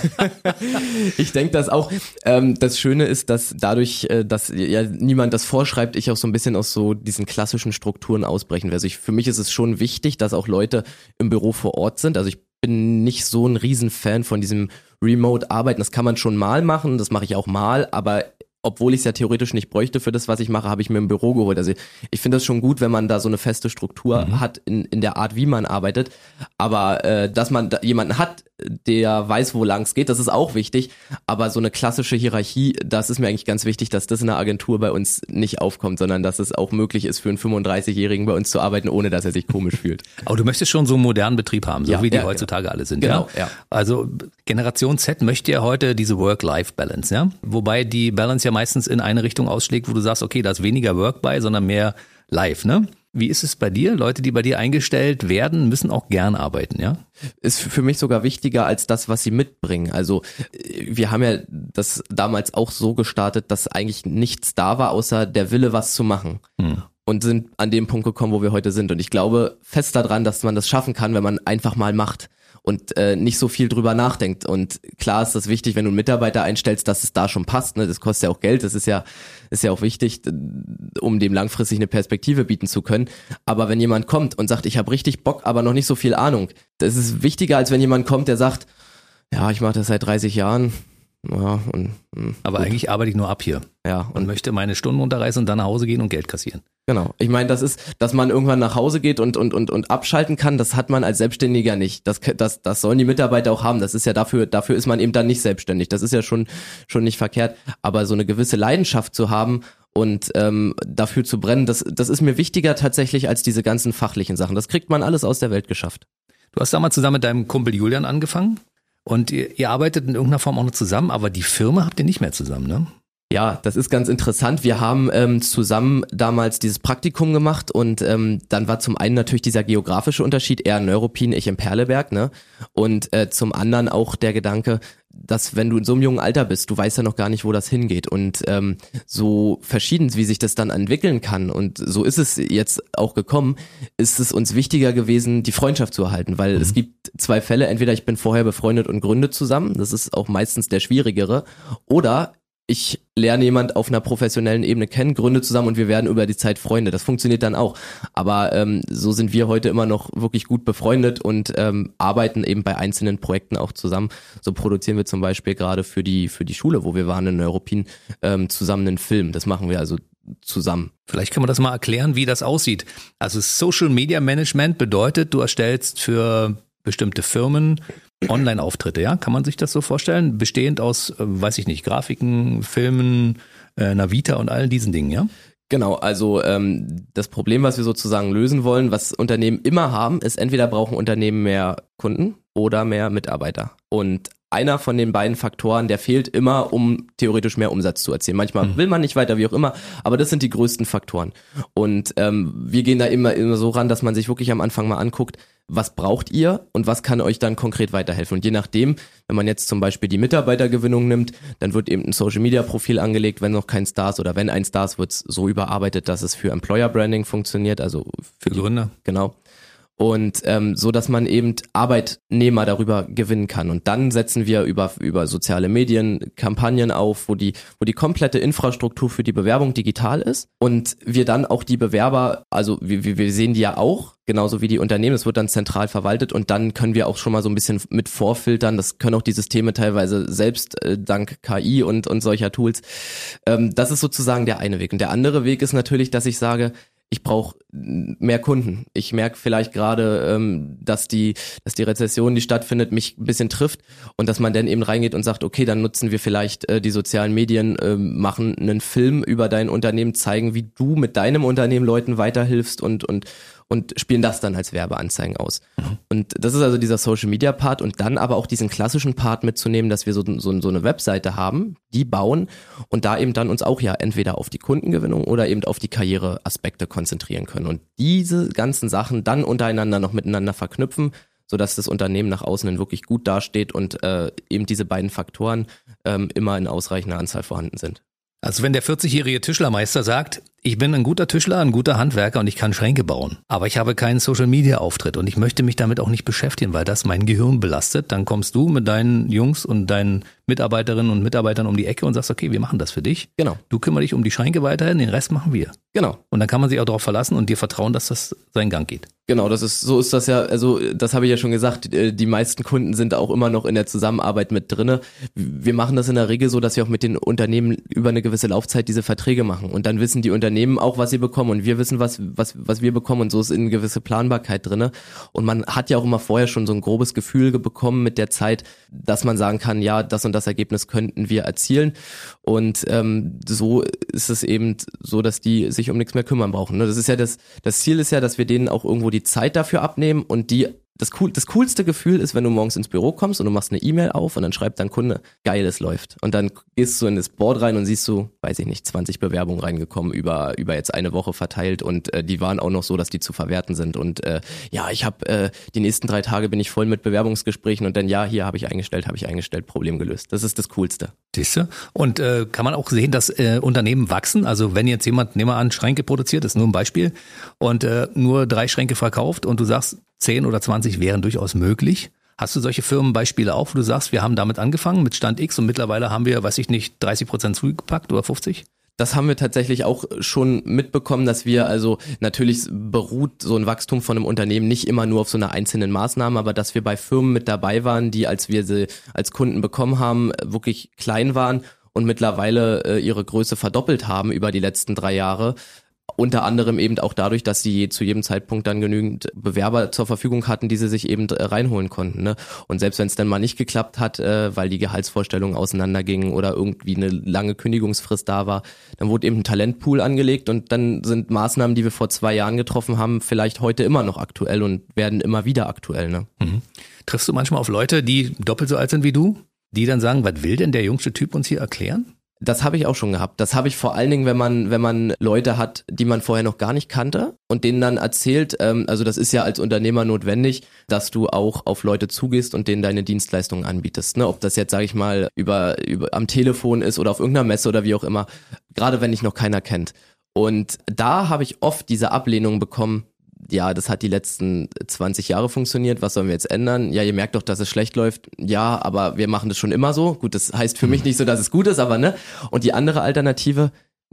Speaker 3: ich denke das auch. Ähm, das Schöne ist, dass dadurch, äh, dass ja niemand das vorschreibt, ich auch so ein bisschen aus so diesen klassischen Strukturen ausbrechen werde. Also ich, für mich ist es schon wichtig, dass auch Leute im Büro vor Ort sind. Also ich bin nicht so ein Riesenfan von diesem Remote-Arbeiten. Das kann man schon mal machen, das mache ich auch mal, aber obwohl ich es ja theoretisch nicht bräuchte für das, was ich mache, habe ich mir im Büro geholt. Also ich finde das schon gut, wenn man da so eine feste Struktur mhm. hat in, in der Art, wie man arbeitet. Aber äh, dass man da jemanden hat, der weiß, wo lang es geht, das ist auch wichtig. Aber so eine klassische Hierarchie, das ist mir eigentlich ganz wichtig, dass das in einer Agentur bei uns nicht aufkommt, sondern dass es auch möglich ist, für einen fünfunddreißigjährigen bei uns zu arbeiten, ohne dass er sich komisch fühlt.
Speaker 2: Aber du möchtest schon so einen modernen Betrieb haben, so
Speaker 3: ja,
Speaker 2: wie die
Speaker 3: ja,
Speaker 2: heutzutage
Speaker 3: genau.
Speaker 2: alle sind.
Speaker 3: Genau,
Speaker 2: ja?
Speaker 3: ja.
Speaker 2: Also Generation Z möchte ja heute diese Work-Life-Balance, ja. Wobei die Balance ja meistens in eine Richtung ausschlägt, wo du sagst, okay, da ist weniger Work bei, sondern mehr Life, ne? Wie ist es bei dir? Leute, die bei dir eingestellt werden, müssen auch gern arbeiten, ja?
Speaker 3: Ist für mich sogar wichtiger als das, was sie mitbringen. Also wir haben ja das damals auch so gestartet, dass eigentlich nichts da war, außer der Wille, was zu machen. Hm. Und sind an dem Punkt gekommen, wo wir heute sind. Und ich glaube fest daran, dass man das schaffen kann, wenn man einfach mal macht und äh, nicht so viel drüber nachdenkt. Und klar ist das wichtig, wenn du einen Mitarbeiter einstellst, dass es da schon passt. Ne? Das kostet ja auch Geld, das ist ja ist ja auch wichtig, um dem langfristig eine Perspektive bieten zu können. Aber wenn jemand kommt und sagt, ich habe richtig Bock, aber noch nicht so viel Ahnung, das ist wichtiger, als wenn jemand kommt, der sagt, ja, ich mache das seit dreißig Jahren. Ja, und, mh,
Speaker 2: aber gut. Eigentlich arbeite ich nur ab hier.
Speaker 3: Ja,
Speaker 2: und, und möchte meine Stunden runterreißen und dann nach Hause gehen und Geld kassieren.
Speaker 3: Genau. Ich meine, das ist, dass man irgendwann nach Hause geht und und und und abschalten kann, das hat man als Selbstständiger nicht. Das das das sollen die Mitarbeiter auch haben. Das ist ja dafür dafür ist man eben dann nicht selbstständig. Das ist ja schon schon nicht verkehrt. Aber so eine gewisse Leidenschaft zu haben und ähm, dafür zu brennen, das das ist mir wichtiger tatsächlich als diese ganzen fachlichen Sachen. Das kriegt man alles aus der Welt geschafft.
Speaker 2: Du hast damals zusammen mit deinem Kumpel Julian angefangen und ihr, ihr arbeitet in irgendeiner Form auch noch zusammen, aber die Firma habt ihr nicht mehr zusammen, ne?
Speaker 3: Ja, das ist ganz interessant. Wir haben ähm, zusammen damals dieses Praktikum gemacht und ähm, dann war zum einen natürlich dieser geografische Unterschied, er in Neuruppin, ich in Perleberg, ne? Und äh, zum anderen auch der Gedanke, dass wenn du in so einem jungen Alter bist, du weißt ja noch gar nicht, wo das hingeht und ähm, so verschieden, wie sich das dann entwickeln kann und so ist es jetzt auch gekommen, ist es uns wichtiger gewesen, die Freundschaft zu erhalten, weil mhm. es gibt zwei Fälle, entweder ich bin vorher befreundet und gründe zusammen, das ist auch meistens der schwierigere, oder ich lerne jemand auf einer professionellen Ebene kennen, gründe zusammen und wir werden über die Zeit Freunde. Das funktioniert dann auch. Aber ähm, so sind wir heute immer noch wirklich gut befreundet und ähm, arbeiten eben bei einzelnen Projekten auch zusammen. So produzieren wir zum Beispiel gerade für die für die Schule, wo wir waren in Neuruppin, ähm, zusammen einen Film. Das machen wir also zusammen.
Speaker 2: Vielleicht kann man das mal erklären, wie das aussieht. Also Social Media Management bedeutet, du erstellst für bestimmte Firmen Online-Auftritte, ja? Kann man sich das so vorstellen? Bestehend aus, weiß ich nicht, Grafiken, Filmen, einer Vita und all diesen Dingen, ja?
Speaker 3: Genau, also ähm, das Problem, was wir sozusagen lösen wollen, was Unternehmen immer haben, ist, entweder brauchen Unternehmen mehr Kunden oder mehr Mitarbeiter. Und einer von den beiden Faktoren, der fehlt immer, um theoretisch mehr Umsatz zu erzielen. Manchmal mhm. will man nicht weiter, wie auch immer, aber das sind die größten Faktoren. Und ähm, wir gehen da immer, immer so ran, dass man sich wirklich am Anfang mal anguckt, was braucht ihr und was kann euch dann konkret weiterhelfen. Und je nachdem, wenn man jetzt zum Beispiel die Mitarbeitergewinnung nimmt, dann wird eben ein Social-Media-Profil angelegt, wenn noch kein Stars oder wenn ein Stars, wird es so überarbeitet, dass es für Employer-Branding funktioniert, also für,
Speaker 2: für Gründer.
Speaker 3: Genau. Und ähm, so, dass man eben Arbeitnehmer darüber gewinnen kann. Und dann setzen wir über über soziale Medien Kampagnen auf, wo die wo die komplette Infrastruktur für die Bewerbung digital ist und wir dann auch die Bewerber, also wir, wir sehen die ja auch, genauso wie die Unternehmen, es wird dann zentral verwaltet und dann können wir auch schon mal so ein bisschen mit vorfiltern. Das können auch die Systeme teilweise selbst äh, dank K I und und solcher Tools. Ähm, das ist sozusagen der eine Weg. Und der andere Weg ist natürlich, dass ich sage, ich brauche mehr Kunden. Ich merke vielleicht gerade, ähm, dass die, dass die Rezession, die stattfindet, mich ein bisschen trifft und dass man dann eben reingeht und sagt, okay, dann nutzen wir vielleicht äh, die sozialen Medien, äh, machen einen Film über dein Unternehmen, zeigen, wie du mit deinem Unternehmen Leuten weiterhilfst und und und spielen das dann als Werbeanzeigen aus. Mhm. Und das ist also dieser Social-Media-Part und dann aber auch diesen klassischen Part mitzunehmen, dass wir so, so, so eine Webseite haben, die bauen und da eben dann uns auch ja entweder auf die Kundengewinnung oder eben auf die Karriereaspekte konzentrieren können. Und diese ganzen Sachen dann untereinander noch miteinander verknüpfen, sodass das Unternehmen nach außen hin wirklich gut dasteht und äh, eben diese beiden Faktoren ähm, immer in ausreichender Anzahl vorhanden sind.
Speaker 2: Also wenn der vierzigjährige Tischlermeister sagt, ich bin ein guter Tischler, ein guter Handwerker und ich kann Schränke bauen, aber ich habe keinen Social-Media-Auftritt und ich möchte mich damit auch nicht beschäftigen, weil das mein Gehirn belastet, dann kommst du mit deinen Jungs und deinen Mitarbeiterinnen und Mitarbeitern um die Ecke und sagst, okay, wir machen das für dich.
Speaker 3: Genau.
Speaker 2: Du kümmerst dich um die Schränke weiterhin, den Rest machen wir.
Speaker 3: Genau.
Speaker 2: Und dann kann man sich auch darauf verlassen und dir vertrauen, dass das seinen Gang geht.
Speaker 3: Genau, das ist, so ist das ja, also das habe ich ja schon gesagt, die meisten Kunden sind auch immer noch in der Zusammenarbeit mit drinne. Wir machen das in der Regel so, dass wir auch mit den Unternehmen über eine gewisse Laufzeit diese Verträge machen und dann wissen die Unternehmen auch, was sie bekommen und wir wissen, was was was wir bekommen und so ist eine gewisse Planbarkeit drinne und man hat ja auch immer vorher schon so ein grobes Gefühl bekommen mit der Zeit, dass man sagen kann, ja, das und das Ergebnis könnten wir erzielen und ähm, so ist es eben so, dass die sich um nichts mehr kümmern brauchen. Das ist ja das, das Ziel ist ja, dass wir denen auch irgendwo die Zeit dafür abnehmen und die Das, cool, das coolste Gefühl ist, wenn du morgens ins Büro kommst und du machst eine E-Mail auf und dann schreibt dein Kunde, geil, es läuft. Und dann gehst du in das Board rein und siehst du, weiß ich nicht, zwanzig Bewerbungen reingekommen über über jetzt eine Woche verteilt und äh, die waren auch noch so, dass die zu verwerten sind. Und äh, ja, ich habe äh, die nächsten drei Tage bin ich voll mit Bewerbungsgesprächen und dann ja, hier habe ich eingestellt, habe ich eingestellt, Problem gelöst. Das ist das Coolste.
Speaker 2: Siehst du? Und äh, kann man auch sehen, dass äh, Unternehmen wachsen? Also wenn jetzt jemand, nehmen wir an, Schränke produziert, ist nur ein Beispiel, und äh, nur drei Schränke verkauft und du sagst, zehn oder zwanzig wären durchaus möglich. Hast du solche Firmenbeispiele auch, wo du sagst, wir haben damit angefangen mit Stand X und mittlerweile haben wir, weiß ich nicht, dreißig Prozent zugepackt oder fünfzig?
Speaker 3: Das haben wir tatsächlich auch schon mitbekommen, dass wir also natürlich beruht so ein Wachstum von einem Unternehmen nicht immer nur auf so einer einzelnen Maßnahme, aber dass wir bei Firmen mit dabei waren, die, als wir sie als Kunden bekommen haben, wirklich klein waren und mittlerweile äh, ihre Größe verdoppelt haben über die letzten drei Jahre. Unter anderem eben auch dadurch, dass sie zu jedem Zeitpunkt dann genügend Bewerber zur Verfügung hatten, die sie sich eben reinholen konnten. Ne? Und selbst wenn es dann mal nicht geklappt hat, äh, weil die Gehaltsvorstellungen auseinandergingen oder irgendwie eine lange Kündigungsfrist da war, dann wurde eben ein Talentpool angelegt und dann sind Maßnahmen, die wir vor zwei Jahren getroffen haben, vielleicht heute immer noch aktuell und werden immer wieder aktuell. Ne?
Speaker 2: Mhm. Triffst du manchmal auf Leute, die doppelt so alt sind wie du, die dann sagen, was will denn der jüngste Typ uns hier erklären?
Speaker 3: Das habe ich auch schon gehabt. Das habe ich vor allen Dingen, wenn man wenn man Leute hat, die man vorher noch gar nicht kannte und denen dann erzählt, ähm, also das ist ja als Unternehmer notwendig, dass du auch auf Leute zugehst und denen deine Dienstleistungen anbietest. Ne? Ob das jetzt, sage ich mal, über, über am Telefon ist oder auf irgendeiner Messe oder wie auch immer, gerade wenn dich noch keiner kennt. Und da habe ich oft diese Ablehnung bekommen, ja, das hat die letzten zwanzig Jahre funktioniert, was sollen wir jetzt ändern? Ja, ihr merkt doch, dass es schlecht läuft. Ja, aber wir machen das schon immer so. Gut, das heißt für mich nicht so, dass es gut ist, aber ne? Und die andere Alternative,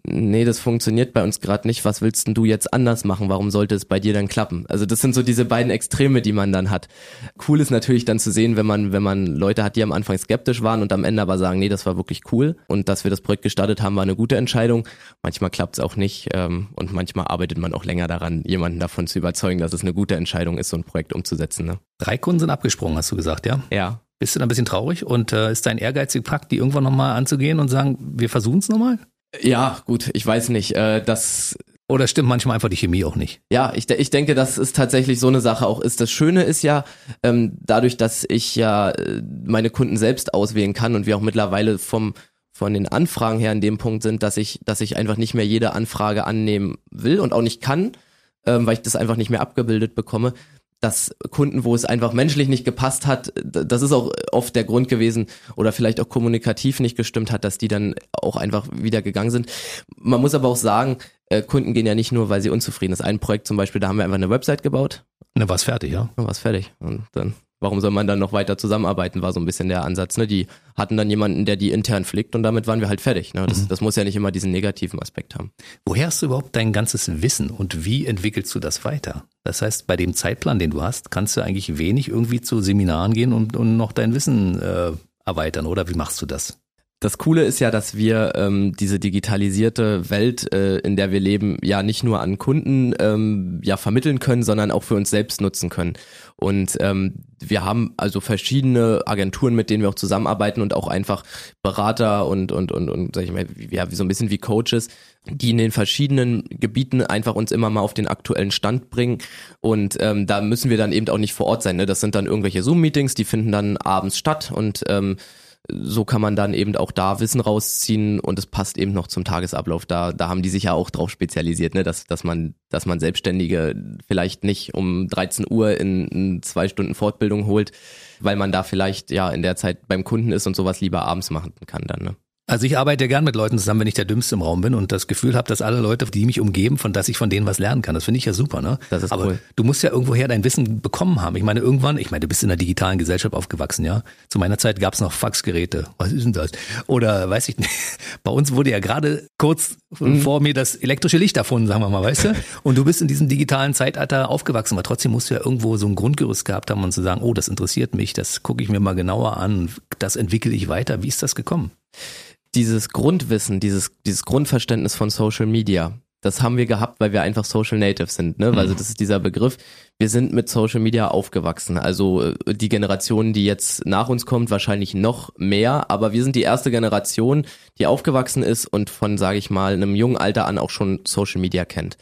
Speaker 3: nee, das funktioniert bei uns gerade nicht, was willst denn du jetzt anders machen, warum sollte es bei dir dann klappen? Also das sind so diese beiden Extreme, die man dann hat. Cool ist natürlich dann zu sehen, wenn man wenn man Leute hat, die am Anfang skeptisch waren und am Ende aber sagen, nee, das war wirklich cool und dass wir das Projekt gestartet haben, war eine gute Entscheidung. Manchmal klappt es auch nicht ähm, und manchmal arbeitet man auch länger daran, jemanden davon zu überzeugen, dass es eine gute Entscheidung ist, so ein Projekt umzusetzen. Ne?
Speaker 2: Drei Kunden sind abgesprungen, hast du gesagt, ja?
Speaker 3: Ja.
Speaker 2: Bist du da ein bisschen traurig und äh, ist dein Ehrgeiz gepackt, die irgendwann nochmal anzugehen und sagen, wir versuchen es nochmal?
Speaker 3: Ja, gut, ich weiß nicht. Äh, das
Speaker 2: Oder stimmt manchmal einfach die Chemie auch nicht?
Speaker 3: Ja, ich, ich denke, dass es tatsächlich so eine Sache auch ist. Das Schöne ist ja, ähm, dadurch, dass ich ja äh, meine Kunden selbst auswählen kann und wir auch mittlerweile vom von den Anfragen her an dem Punkt sind, dass ich dass ich einfach nicht mehr jede Anfrage annehmen will und auch nicht kann, ähm, weil ich das einfach nicht mehr abgebildet bekomme. Dass Kunden, wo es einfach menschlich nicht gepasst hat, das ist auch oft der Grund gewesen oder vielleicht auch kommunikativ nicht gestimmt hat, dass die dann auch einfach wieder gegangen sind. Man muss aber auch sagen, Kunden gehen ja nicht nur, weil sie unzufrieden sind. Ein Projekt zum Beispiel, da haben wir einfach eine Website gebaut.
Speaker 2: Ne, war's fertig, ja?
Speaker 3: Dann war's fertig. Und dann, warum soll man dann noch weiter zusammenarbeiten, war so ein bisschen der Ansatz. Ne? Die hatten dann jemanden, der die intern pflegt und damit waren wir halt fertig. Ne? Das, mhm. das muss ja nicht immer diesen negativen Aspekt haben.
Speaker 2: Woher hast du überhaupt dein ganzes Wissen und wie entwickelst du das weiter? Das heißt, bei dem Zeitplan, den du hast, kannst du eigentlich wenig irgendwie zu Seminaren gehen und, und noch dein Wissen äh, erweitern, oder wie machst du das?
Speaker 3: Das Coole ist ja, dass wir ähm, diese digitalisierte Welt, äh, in der wir leben, ja nicht nur an Kunden ähm, ja vermitteln können, sondern auch für uns selbst nutzen können. Und ähm, wir haben also verschiedene Agenturen, mit denen wir auch zusammenarbeiten und auch einfach Berater und und und und sag ich mal, ja, wie so ein bisschen wie Coaches, die in den verschiedenen Gebieten einfach uns immer mal auf den aktuellen Stand bringen. Und ähm, da müssen wir dann eben auch nicht vor Ort sein. Ne? Das sind dann irgendwelche Zoom-Meetings, die finden dann abends statt und ähm, so kann man dann eben auch da Wissen rausziehen und es passt eben noch zum Tagesablauf. Da, da haben die sich ja auch drauf spezialisiert, ne, dass, dass man, dass man Selbstständige vielleicht nicht um dreizehn Uhr in, in zwei Stunden Fortbildung holt, weil man da vielleicht ja in der Zeit beim Kunden ist und sowas lieber abends machen kann dann, ne.
Speaker 2: Also ich arbeite ja gern mit Leuten zusammen, wenn ich der Dümmste im Raum bin und das Gefühl habe, dass alle Leute, die mich umgeben, von dass ich von denen was lernen kann. Das finde ich ja super, ne?
Speaker 3: Das ist
Speaker 2: Aber
Speaker 3: cool.
Speaker 2: Du musst ja irgendwoher dein Wissen bekommen haben. Ich meine, irgendwann, ich meine, du bist in einer digitalen Gesellschaft aufgewachsen, ja? Zu meiner Zeit gab es noch Faxgeräte. Was ist denn das? Oder weiß ich nicht. Bei uns wurde ja gerade kurz mhm. vor mir das elektrische Licht erfunden, sagen wir mal, weißt du? Und du bist in diesem digitalen Zeitalter aufgewachsen, aber trotzdem musst du ja irgendwo so ein Grundgerüst gehabt haben und zu sagen, oh, das interessiert mich, das gucke ich mir mal genauer an, das entwickle ich weiter. Wie ist das gekommen?
Speaker 3: Dieses Grundwissen, dieses dieses Grundverständnis von Social Media, das haben wir gehabt, weil wir einfach Social Native sind, ne? Also das ist dieser Begriff. Wir sind mit Social Media aufgewachsen. Also die Generation, die jetzt nach uns kommt, wahrscheinlich noch mehr, aber wir sind die erste Generation, die aufgewachsen ist und von, sage ich mal, einem jungen Alter an auch schon Social Media kennt.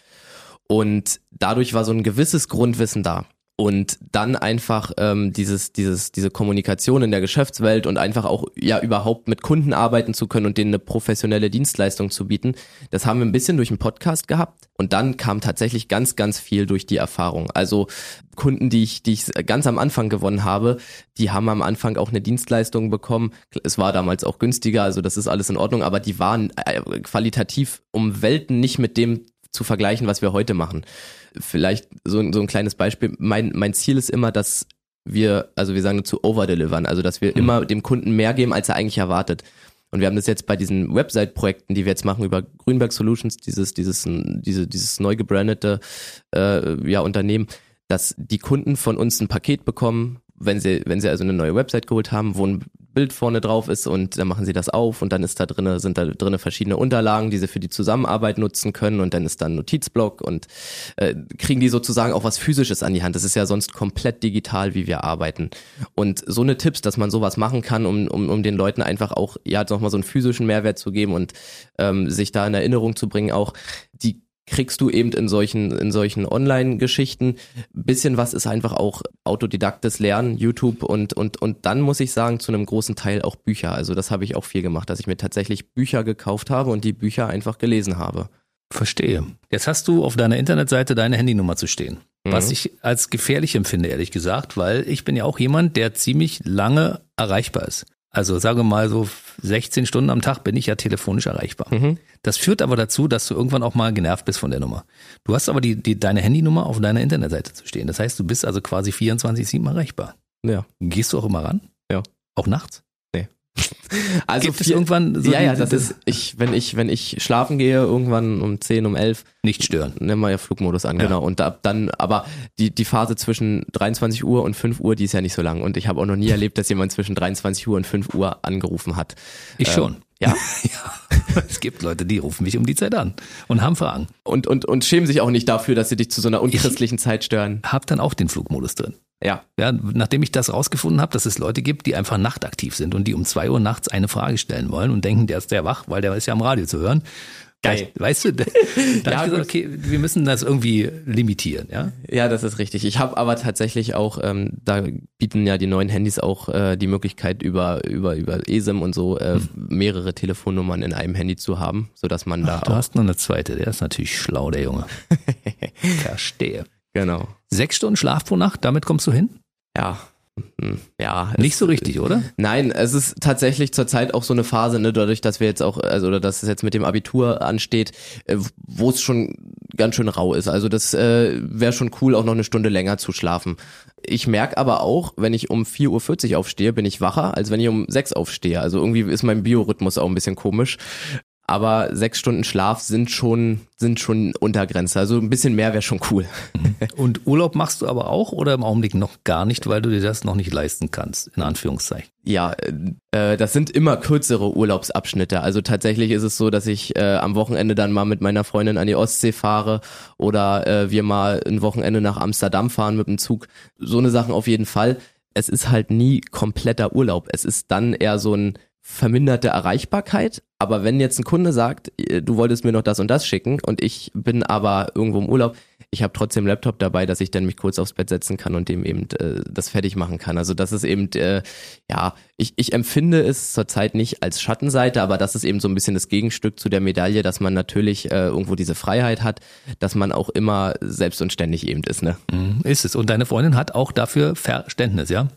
Speaker 3: Und dadurch war so ein gewisses Grundwissen da. Und dann einfach ähm, dieses, dieses, diese Kommunikation in der Geschäftswelt und einfach auch ja überhaupt mit Kunden arbeiten zu können und denen eine professionelle Dienstleistung zu bieten, das haben wir ein bisschen durch einen Podcast gehabt und dann kam tatsächlich ganz, ganz viel durch die Erfahrung. Also Kunden, die ich, die ich ganz am Anfang gewonnen habe, die haben am Anfang auch eine Dienstleistung bekommen. Es war damals auch günstiger, also das ist alles in Ordnung, aber die waren qualitativ um Welten nicht mit dem zu vergleichen, was wir heute machen. Vielleicht so, so ein kleines Beispiel. Mein, mein Ziel ist immer, dass wir, also wir sagen zu overdelivern, also dass wir mhm. immer dem Kunden mehr geben, als er eigentlich erwartet. Und wir haben das jetzt bei diesen Website-Projekten, die wir jetzt machen über Grünberg Solutions, dieses, dieses, diese, dieses neu gebrandete äh, ja, Unternehmen, dass die Kunden von uns ein Paket bekommen, wenn sie, wenn sie also eine neue Website geholt haben, wo ein Bild vorne drauf ist und dann machen sie das auf und dann ist da drinne, sind da drinne verschiedene Unterlagen, die sie für die Zusammenarbeit nutzen können und dann ist da ein Notizblock und äh, kriegen die sozusagen auch was Physisches an die Hand. Das ist ja sonst komplett digital, wie wir arbeiten. Und so eine Tipps, dass man sowas machen kann, um, um, um den Leuten einfach auch ja nochmal so einen physischen Mehrwert zu geben und ähm, sich da in Erinnerung zu bringen, auch die kriegst du eben in solchen in solchen Online-Geschichten. Bisschen was ist einfach auch autodidaktes Lernen, YouTube und und und dann muss ich sagen, zu einem großen Teil auch Bücher. Also das habe ich auch viel gemacht, dass ich mir tatsächlich Bücher gekauft habe und die Bücher einfach gelesen habe.
Speaker 2: Verstehe. Jetzt hast du auf deiner Internetseite deine Handynummer zu stehen, mhm. was ich als gefährlich empfinde, ehrlich gesagt, weil ich bin ja auch jemand, der ziemlich lange erreichbar ist. Also sage mal so sechzehn Stunden am Tag bin ich ja telefonisch erreichbar. Mhm. Das führt aber dazu, dass du irgendwann auch mal genervt bist von der Nummer. Du hast aber die, die deine Handynummer auf deiner Internetseite zu stehen. Das heißt, du bist also quasi vierundzwanzig sieben erreichbar.
Speaker 3: Ja.
Speaker 2: Gehst du auch immer ran?
Speaker 3: Ja.
Speaker 2: Auch nachts?
Speaker 3: Nee. Also
Speaker 2: Gibt es
Speaker 3: vier,
Speaker 2: irgendwann so
Speaker 3: ja, ja,
Speaker 2: die-
Speaker 3: das ist, ich, wenn ich, wenn ich schlafen gehe, irgendwann um zehn, um elf,
Speaker 2: Nicht stören.
Speaker 3: nehmen wir ja Flugmodus an,
Speaker 2: Ja.
Speaker 3: genau. Und ab dann, aber die, die Phase zwischen dreiundzwanzig Uhr und fünf Uhr, die ist ja nicht so lang. Und ich habe auch noch nie erlebt, dass jemand zwischen dreiundzwanzig Uhr und fünf Uhr angerufen hat.
Speaker 2: Ich
Speaker 3: Ähm,
Speaker 2: schon.
Speaker 3: Ja.
Speaker 2: Ja. Es gibt Leute, die rufen mich um die Zeit an und haben Fragen.
Speaker 3: Und, und, und schämen sich auch nicht dafür, dass sie dich zu so einer unchristlichen Zeit stören.
Speaker 2: Hab dann auch den Flugmodus drin.
Speaker 3: Ja.
Speaker 2: Ja, nachdem ich das rausgefunden habe, dass es Leute gibt, die einfach nachtaktiv sind und die um zwei Uhr nachts eine Frage stellen wollen und denken, der ist der wach, weil der ist ja am Radio zu hören.
Speaker 3: Geil.
Speaker 2: Weißt du, da
Speaker 3: Ja,
Speaker 2: hab ich gesagt,
Speaker 3: gut.
Speaker 2: okay, wir müssen das irgendwie limitieren, ja.
Speaker 3: Ja, das ist richtig. Ich habe aber tatsächlich auch, ähm, da bieten ja die neuen Handys auch äh, die Möglichkeit über über über E S I M und so äh,
Speaker 2: Hm.
Speaker 3: mehrere Telefonnummern in einem Handy zu haben, so dass man da
Speaker 2: Du
Speaker 3: auch
Speaker 2: hast noch eine zweite, der ist natürlich schlau, der Junge. Verstehe.
Speaker 3: genau.
Speaker 2: Sechs Stunden Schlaf pro Nacht, damit kommst du hin?
Speaker 3: Ja. Hm, Ja, es-
Speaker 2: Nicht so richtig, oder?
Speaker 3: Nein, es ist tatsächlich zurzeit auch so eine Phase, ne, dadurch, dass wir jetzt auch, also oder dass es jetzt mit dem Abitur ansteht, äh, wo es schon ganz schön rau ist. Also das äh, wäre schon cool, auch noch eine Stunde länger zu schlafen. Ich merke aber auch, wenn ich um vier Uhr vierzig aufstehe, bin ich wacher, als wenn ich um sechs aufstehe. Also irgendwie ist mein Biorhythmus auch ein bisschen komisch. Aber sechs Stunden Schlaf sind schon, sind schon Untergrenze. Also ein bisschen mehr wäre schon cool.
Speaker 2: Und Urlaub machst du aber auch oder im Augenblick noch gar nicht, weil du dir das noch nicht leisten kannst, in Anführungszeichen?
Speaker 3: Ja, äh, das sind immer kürzere Urlaubsabschnitte. Also tatsächlich ist es so, dass ich äh, am Wochenende dann mal mit meiner Freundin an die Ostsee fahre oder äh, wir mal ein Wochenende nach Amsterdam fahren mit dem Zug. So eine Sachen auf jeden Fall. Es ist halt nie kompletter Urlaub. Es ist dann eher so ein verminderte Erreichbarkeit. Aber wenn jetzt ein Kunde sagt, du wolltest mir noch das und das schicken und ich bin aber irgendwo im Urlaub, ich habe trotzdem Laptop dabei, dass ich dann mich kurz aufs Bett setzen kann und dem eben äh, das fertig machen kann. Also das ist eben, äh, ja, ich, ich empfinde es zurzeit nicht als Schattenseite, aber das ist eben so ein bisschen das Gegenstück zu der Medaille, dass man natürlich äh, irgendwo diese Freiheit hat, dass man auch immer selbst und ständig eben ist, ne?
Speaker 2: Mhm, ist es. Und deine Freundin hat auch dafür Verständnis, ja?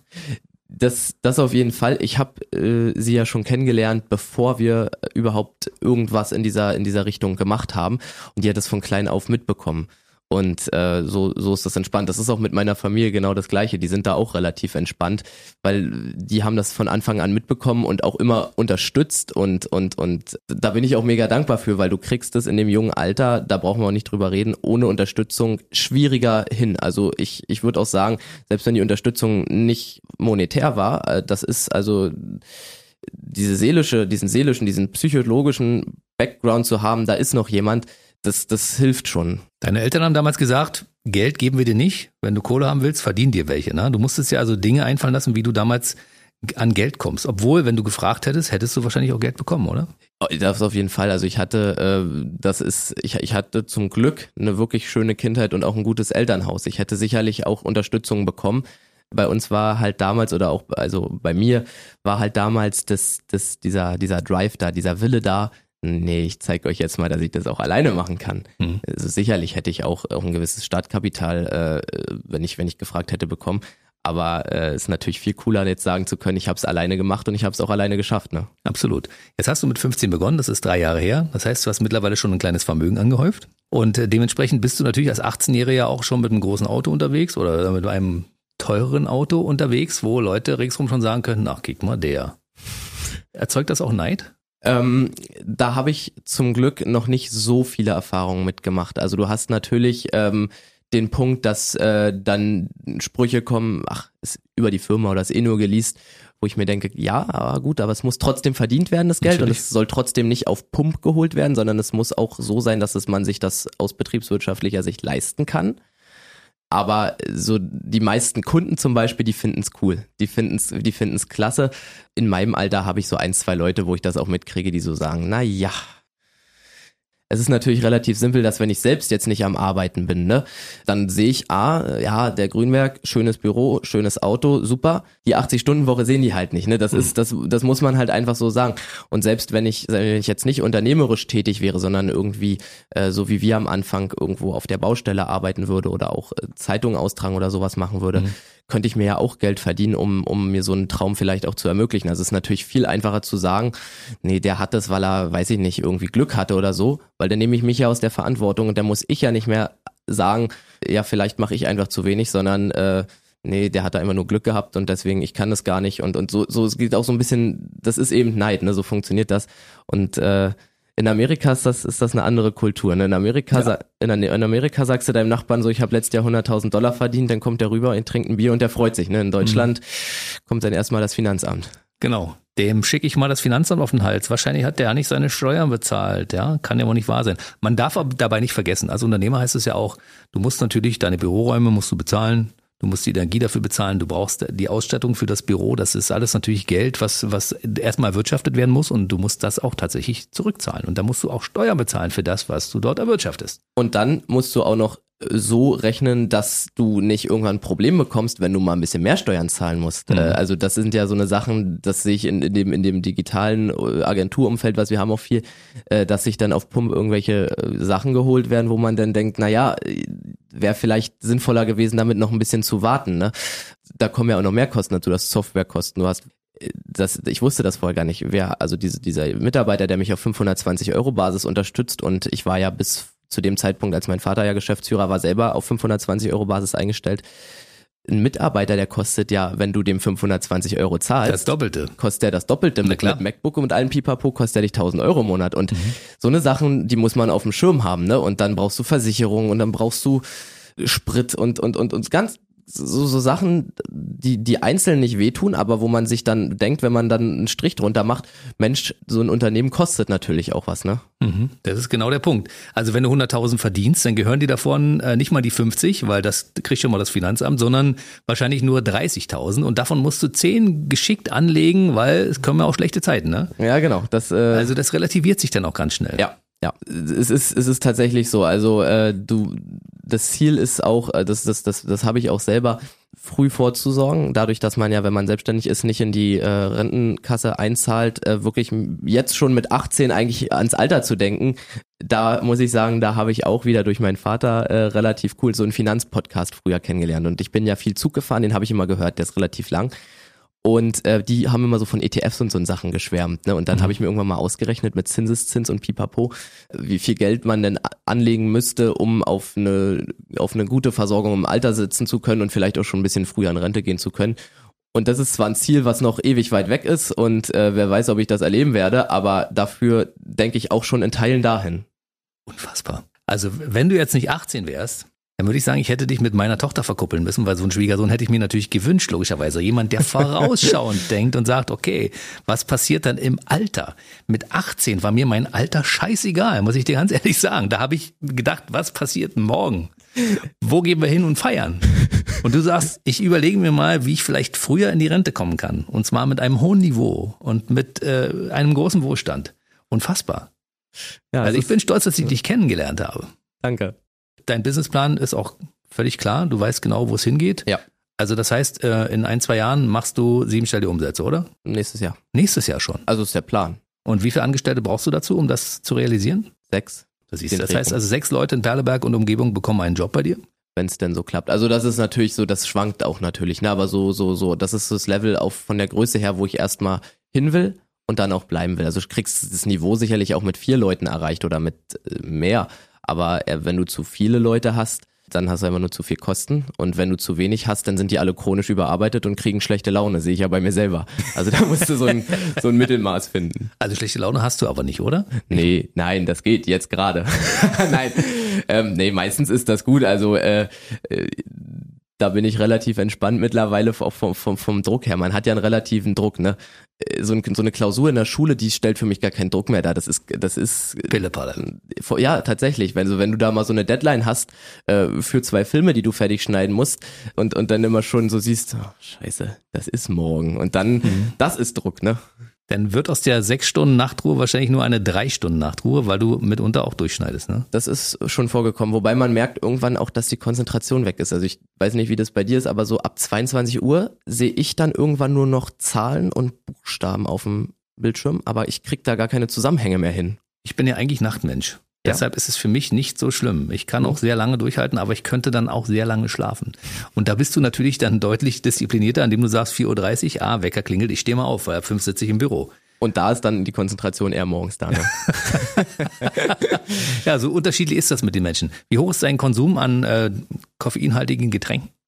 Speaker 3: Das, das auf jeden Fall. Ich habe äh, sie ja schon kennengelernt, bevor wir überhaupt irgendwas in dieser in dieser Richtung gemacht haben. Und die hat das von klein auf mitbekommen. Und äh, so so ist das entspannt. Das ist auch mit meiner Familie genau das Gleiche. Die sind da auch relativ entspannt, weil die haben das von Anfang an mitbekommen und auch immer unterstützt. Und und und da bin ich auch mega dankbar für, weil du kriegst es in dem jungen Alter, da brauchen wir auch nicht drüber reden, ohne Unterstützung schwieriger hin. Also ich ich würde auch sagen, selbst wenn die Unterstützung nicht monetär war, äh, das ist also diese seelische, diesen seelischen, diesen psychologischen Background zu haben, da ist noch jemand. Das, das hilft schon.
Speaker 2: Deine Eltern haben damals gesagt, Geld geben wir dir nicht. Wenn du Kohle haben willst, verdien dir welche. Ne? Du musstest ja also Dinge einfallen lassen, wie du damals an Geld kommst. Obwohl, wenn du gefragt hättest, hättest du wahrscheinlich auch Geld bekommen, oder?
Speaker 3: Das auf jeden Fall. Also ich hatte, äh, das ist, ich, ich hatte zum Glück eine wirklich schöne Kindheit und auch ein gutes Elternhaus. Ich hätte sicherlich auch Unterstützung bekommen. Bei uns war halt damals, oder auch, also bei mir, war halt damals das, das, dieser, dieser Drive da, dieser Wille da, nee, ich zeige euch jetzt mal, dass ich das auch alleine machen kann.
Speaker 2: Mhm.
Speaker 3: Also sicherlich hätte ich auch, auch ein gewisses Startkapital, äh, wenn ich wenn ich gefragt hätte, bekommen. Aber es äh, ist natürlich viel cooler, jetzt sagen zu können, ich habe es alleine gemacht und ich habe es auch alleine geschafft. Ne?
Speaker 2: Absolut. Jetzt hast du mit fünfzehn begonnen, das ist drei Jahre her. Das heißt, du hast mittlerweile schon ein kleines Vermögen angehäuft. Und äh, dementsprechend bist du natürlich als achtzehnjähriger auch schon mit einem großen Auto unterwegs oder mit einem teureren Auto unterwegs, wo Leute ringsrum schon sagen können, ach, guck mal, der. Erzeugt das auch Neid?
Speaker 3: Ähm, da habe ich zum Glück noch nicht so viele Erfahrungen mitgemacht. Also du hast natürlich ähm, den Punkt, dass äh, dann Sprüche kommen, ach, ist über die Firma oder ist eh nur geleast, wo ich mir denke, ja, aber gut, aber es muss trotzdem verdient werden, das Geld.
Speaker 2: Natürlich.
Speaker 3: Und es soll trotzdem nicht auf Pump geholt werden, sondern es muss auch so sein, dass es man sich das aus betriebswirtschaftlicher Sicht leisten kann. Aber so die meisten Kunden zum Beispiel, die finden es cool, die finden es die finden's klasse. In meinem Alter habe ich so ein, zwei Leute, wo ich das auch mitkriege, die so sagen, na ja. Es ist natürlich relativ simpel, dass wenn ich selbst jetzt nicht am Arbeiten bin, ne, dann sehe ich, ah, ja, der Grünberg, schönes Büro, schönes Auto, super. Die achtzig-Stunden-Woche sehen die halt nicht, ne. Das ist, das, das muss man halt einfach so sagen. Und selbst wenn ich, wenn ich jetzt nicht unternehmerisch tätig wäre, sondern irgendwie, äh, so wie wir am Anfang irgendwo auf der Baustelle arbeiten würde oder auch äh, Zeitungen austragen oder sowas machen würde, mhm. könnte ich mir ja auch Geld verdienen, um, um mir so einen Traum vielleicht auch zu ermöglichen. Also es ist natürlich viel einfacher zu sagen, nee, der hat das, weil er, weiß ich nicht, irgendwie Glück hatte oder so, weil dann nehme ich mich ja aus der Verantwortung und dann muss ich ja nicht mehr sagen, ja, vielleicht mache ich einfach zu wenig, sondern äh, nee, der hat da immer nur Glück gehabt und deswegen, ich kann das gar nicht und und so, so es geht auch so ein bisschen, das ist eben Neid, ne, so funktioniert das und äh, in Amerika ist das, ist das eine andere Kultur. Ne? In, Amerika, ja. in, in Amerika sagst du deinem Nachbarn so, ich habe letztes Jahr hunderttausend Dollar verdient, dann kommt der rüber und trinkt ein Bier und der freut sich. Ne? In Deutschland mhm. kommt dann erstmal das Finanzamt.
Speaker 2: Genau, dem schicke ich mal das Finanzamt auf den Hals. Wahrscheinlich hat der ja nicht seine Steuern bezahlt. Ja, kann ja wohl nicht wahr sein. Man darf aber dabei nicht vergessen, als Unternehmer heißt es ja auch, du musst natürlich deine Büroräume musst du bezahlen. Du musst die Energie dafür bezahlen, du brauchst die Ausstattung für das Büro, das ist alles natürlich Geld, was was erstmal erwirtschaftet werden muss und du musst das auch tatsächlich zurückzahlen und da musst du auch Steuern bezahlen für das, was du dort erwirtschaftest.
Speaker 3: Und dann musst du auch noch so rechnen, dass du nicht irgendwann ein Problem bekommst, wenn du mal ein bisschen mehr Steuern zahlen musst. Mhm. Also das sind ja so eine Sachen, das sehe ich in, in dem in dem digitalen Agenturumfeld, was wir haben auch viel, dass sich dann auf Pump irgendwelche Sachen geholt werden, wo man dann denkt, na ja, wäre vielleicht sinnvoller gewesen, damit noch ein bisschen zu warten. Ne? Da kommen ja auch noch mehr Kosten dazu, du hast Softwarekosten, du hast das, ich wusste das vorher gar nicht. Wer, also diese, dieser Mitarbeiter, der mich auf fünfhundertzwanzig Euro Basis unterstützt und ich war ja bis zu dem Zeitpunkt, als mein Vater ja Geschäftsführer war, selber auf fünfhundertzwanzig Euro Basis eingestellt. Ein Mitarbeiter, der kostet ja, wenn du dem fünfhundertzwanzig Euro zahlst,
Speaker 2: das Doppelte.
Speaker 3: Kostet er das Doppelte. Mit, mit MacBook und allem Pipapo kostet er dich tausend Euro im Monat. Und mhm. so eine Sachen, die muss man auf dem Schirm haben, ne? Und dann brauchst du Versicherung und dann brauchst du Sprit und, und, und, und ganz, so, so Sachen, die, die einzeln nicht wehtun, aber wo man sich dann denkt, wenn man dann einen Strich drunter macht, Mensch, so ein Unternehmen kostet natürlich auch was, ne?
Speaker 2: Mhm, das ist genau der Punkt. Also wenn du hunderttausend verdienst, dann gehören dir davon äh, nicht mal die fünfzig, weil das kriegt schon mal das Finanzamt, sondern wahrscheinlich nur dreißigtausend und davon musst du zehn geschickt anlegen, weil es kommen ja auch schlechte Zeiten, ne?
Speaker 3: Ja, genau. Das, äh,
Speaker 2: also das relativiert sich dann auch ganz schnell.
Speaker 3: Ja. Ja, es ist es ist tatsächlich so. Also äh, du, das Ziel ist auch, äh, das das das das habe ich auch selber früh vorzusorgen. Dadurch, dass man ja, wenn man selbstständig ist, nicht in die äh, Rentenkasse einzahlt, äh, wirklich jetzt schon mit achtzehn eigentlich ans Alter zu denken. Da muss ich sagen, da habe ich auch wieder durch meinen Vater äh, relativ cool so einen Finanzpodcast früher kennengelernt. Und ich bin ja viel Zug gefahren, den habe ich immer gehört, der ist relativ lang. Und äh, die haben immer so von E T Fs und so Sachen geschwärmt, ne? Und dann mhm. habe ich mir irgendwann mal ausgerechnet mit Zinseszins und Pipapo, wie viel Geld man denn anlegen müsste, um auf eine auf eine gute Versorgung im Alter sitzen zu können und vielleicht auch schon ein bisschen früher in Rente gehen zu können. Und das ist zwar ein Ziel, was noch ewig weit weg ist und äh, wer weiß, ob ich das erleben werde, aber dafür denke ich auch schon in Teilen dahin.
Speaker 2: Unfassbar. Also wenn du jetzt nicht achtzehn wärst, dann würde ich sagen, ich hätte dich mit meiner Tochter verkuppeln müssen, weil so einen Schwiegersohn hätte ich mir natürlich gewünscht, logischerweise. Jemand, der vorausschauend denkt und sagt, okay, was passiert dann im Alter? Mit achtzehn war mir mein Alter scheißegal, muss ich dir ganz ehrlich sagen. Da habe ich gedacht, was passiert morgen? Wo gehen wir hin und feiern? Und du sagst, ich überlege mir mal, wie ich vielleicht früher in die Rente kommen kann. Und zwar mit einem hohen Niveau und mit äh, einem großen Wohlstand. Unfassbar. Ja, also ich bin stolz, dass ich dich kennengelernt habe.
Speaker 3: Danke.
Speaker 2: Dein Businessplan ist auch völlig klar. Du weißt genau, wo es hingeht.
Speaker 3: Ja.
Speaker 2: Also das heißt, in ein, zwei Jahren machst du siebenstellige Umsätze, oder?
Speaker 3: Nächstes Jahr.
Speaker 2: Nächstes Jahr schon?
Speaker 3: Also ist der Plan.
Speaker 2: Und wie viele Angestellte brauchst du dazu, um das zu realisieren?
Speaker 3: Sechs.
Speaker 2: Das, ist, das heißt also, sechs Leute in Perleberg und Umgebung bekommen einen Job bei dir?
Speaker 3: Wenn es denn so klappt. Also das ist natürlich so, das schwankt auch natürlich, ne? Aber so, so, so, das ist das Level auf von der Größe her, wo ich erstmal hin will und dann auch bleiben will. Also du kriegst das Niveau sicherlich auch mit vier Leuten erreicht oder mit mehr. Aber wenn du zu viele Leute hast, dann hast du immer nur zu viel Kosten. Und wenn du zu wenig hast, dann sind die alle chronisch überarbeitet und kriegen schlechte Laune. Sehe ich ja bei mir selber. Also da musst du so ein, so ein Mittelmaß finden.
Speaker 2: Also schlechte Laune hast du aber nicht, oder?
Speaker 3: Nee, nein, das geht jetzt gerade. Nein, ähm, nee, meistens ist das gut. Also äh, äh, da bin ich relativ entspannt mittlerweile auch vom, vom, vom Druck her. Man hat ja einen relativen Druck, ne? So, ein, so eine Klausur in der Schule, die stellt für mich gar keinen Druck mehr dar. Das ist, das ist
Speaker 2: Pillepalle.
Speaker 3: Ja, tatsächlich. Wenn, also wenn du da mal so eine Deadline hast äh, für zwei Filme, die du fertig schneiden musst und und dann immer schon so siehst, oh, scheiße, das ist morgen. Und dann, mhm. das ist Druck, ne?
Speaker 2: Dann wird aus der sechs Stunden Nachtruhe wahrscheinlich nur eine drei Stunden Nachtruhe, weil du mitunter auch durchschneidest, ne?
Speaker 3: Das ist schon vorgekommen, wobei man merkt irgendwann auch, dass die Konzentration weg ist. Also ich weiß nicht, wie das bei dir ist, aber so ab zweiundzwanzig Uhr sehe ich dann irgendwann nur noch Zahlen und Buchstaben auf dem Bildschirm, aber ich krieg da gar keine Zusammenhänge mehr hin.
Speaker 2: Ich bin ja eigentlich Nachtmensch. Ja. Deshalb ist es für mich nicht so schlimm. Ich kann auch sehr lange durchhalten, aber ich könnte dann auch sehr lange schlafen. Und da bist du natürlich dann deutlich disziplinierter, indem du sagst vier Uhr dreißig, ah, Wecker klingelt, ich stehe mal auf, weil ab fünf sitze ich im Büro.
Speaker 3: Und da ist dann die Konzentration eher morgens da. Ne?
Speaker 2: Ja, so unterschiedlich ist das mit den Menschen. Wie hoch ist dein Konsum an äh, koffeinhaltigen Getränken?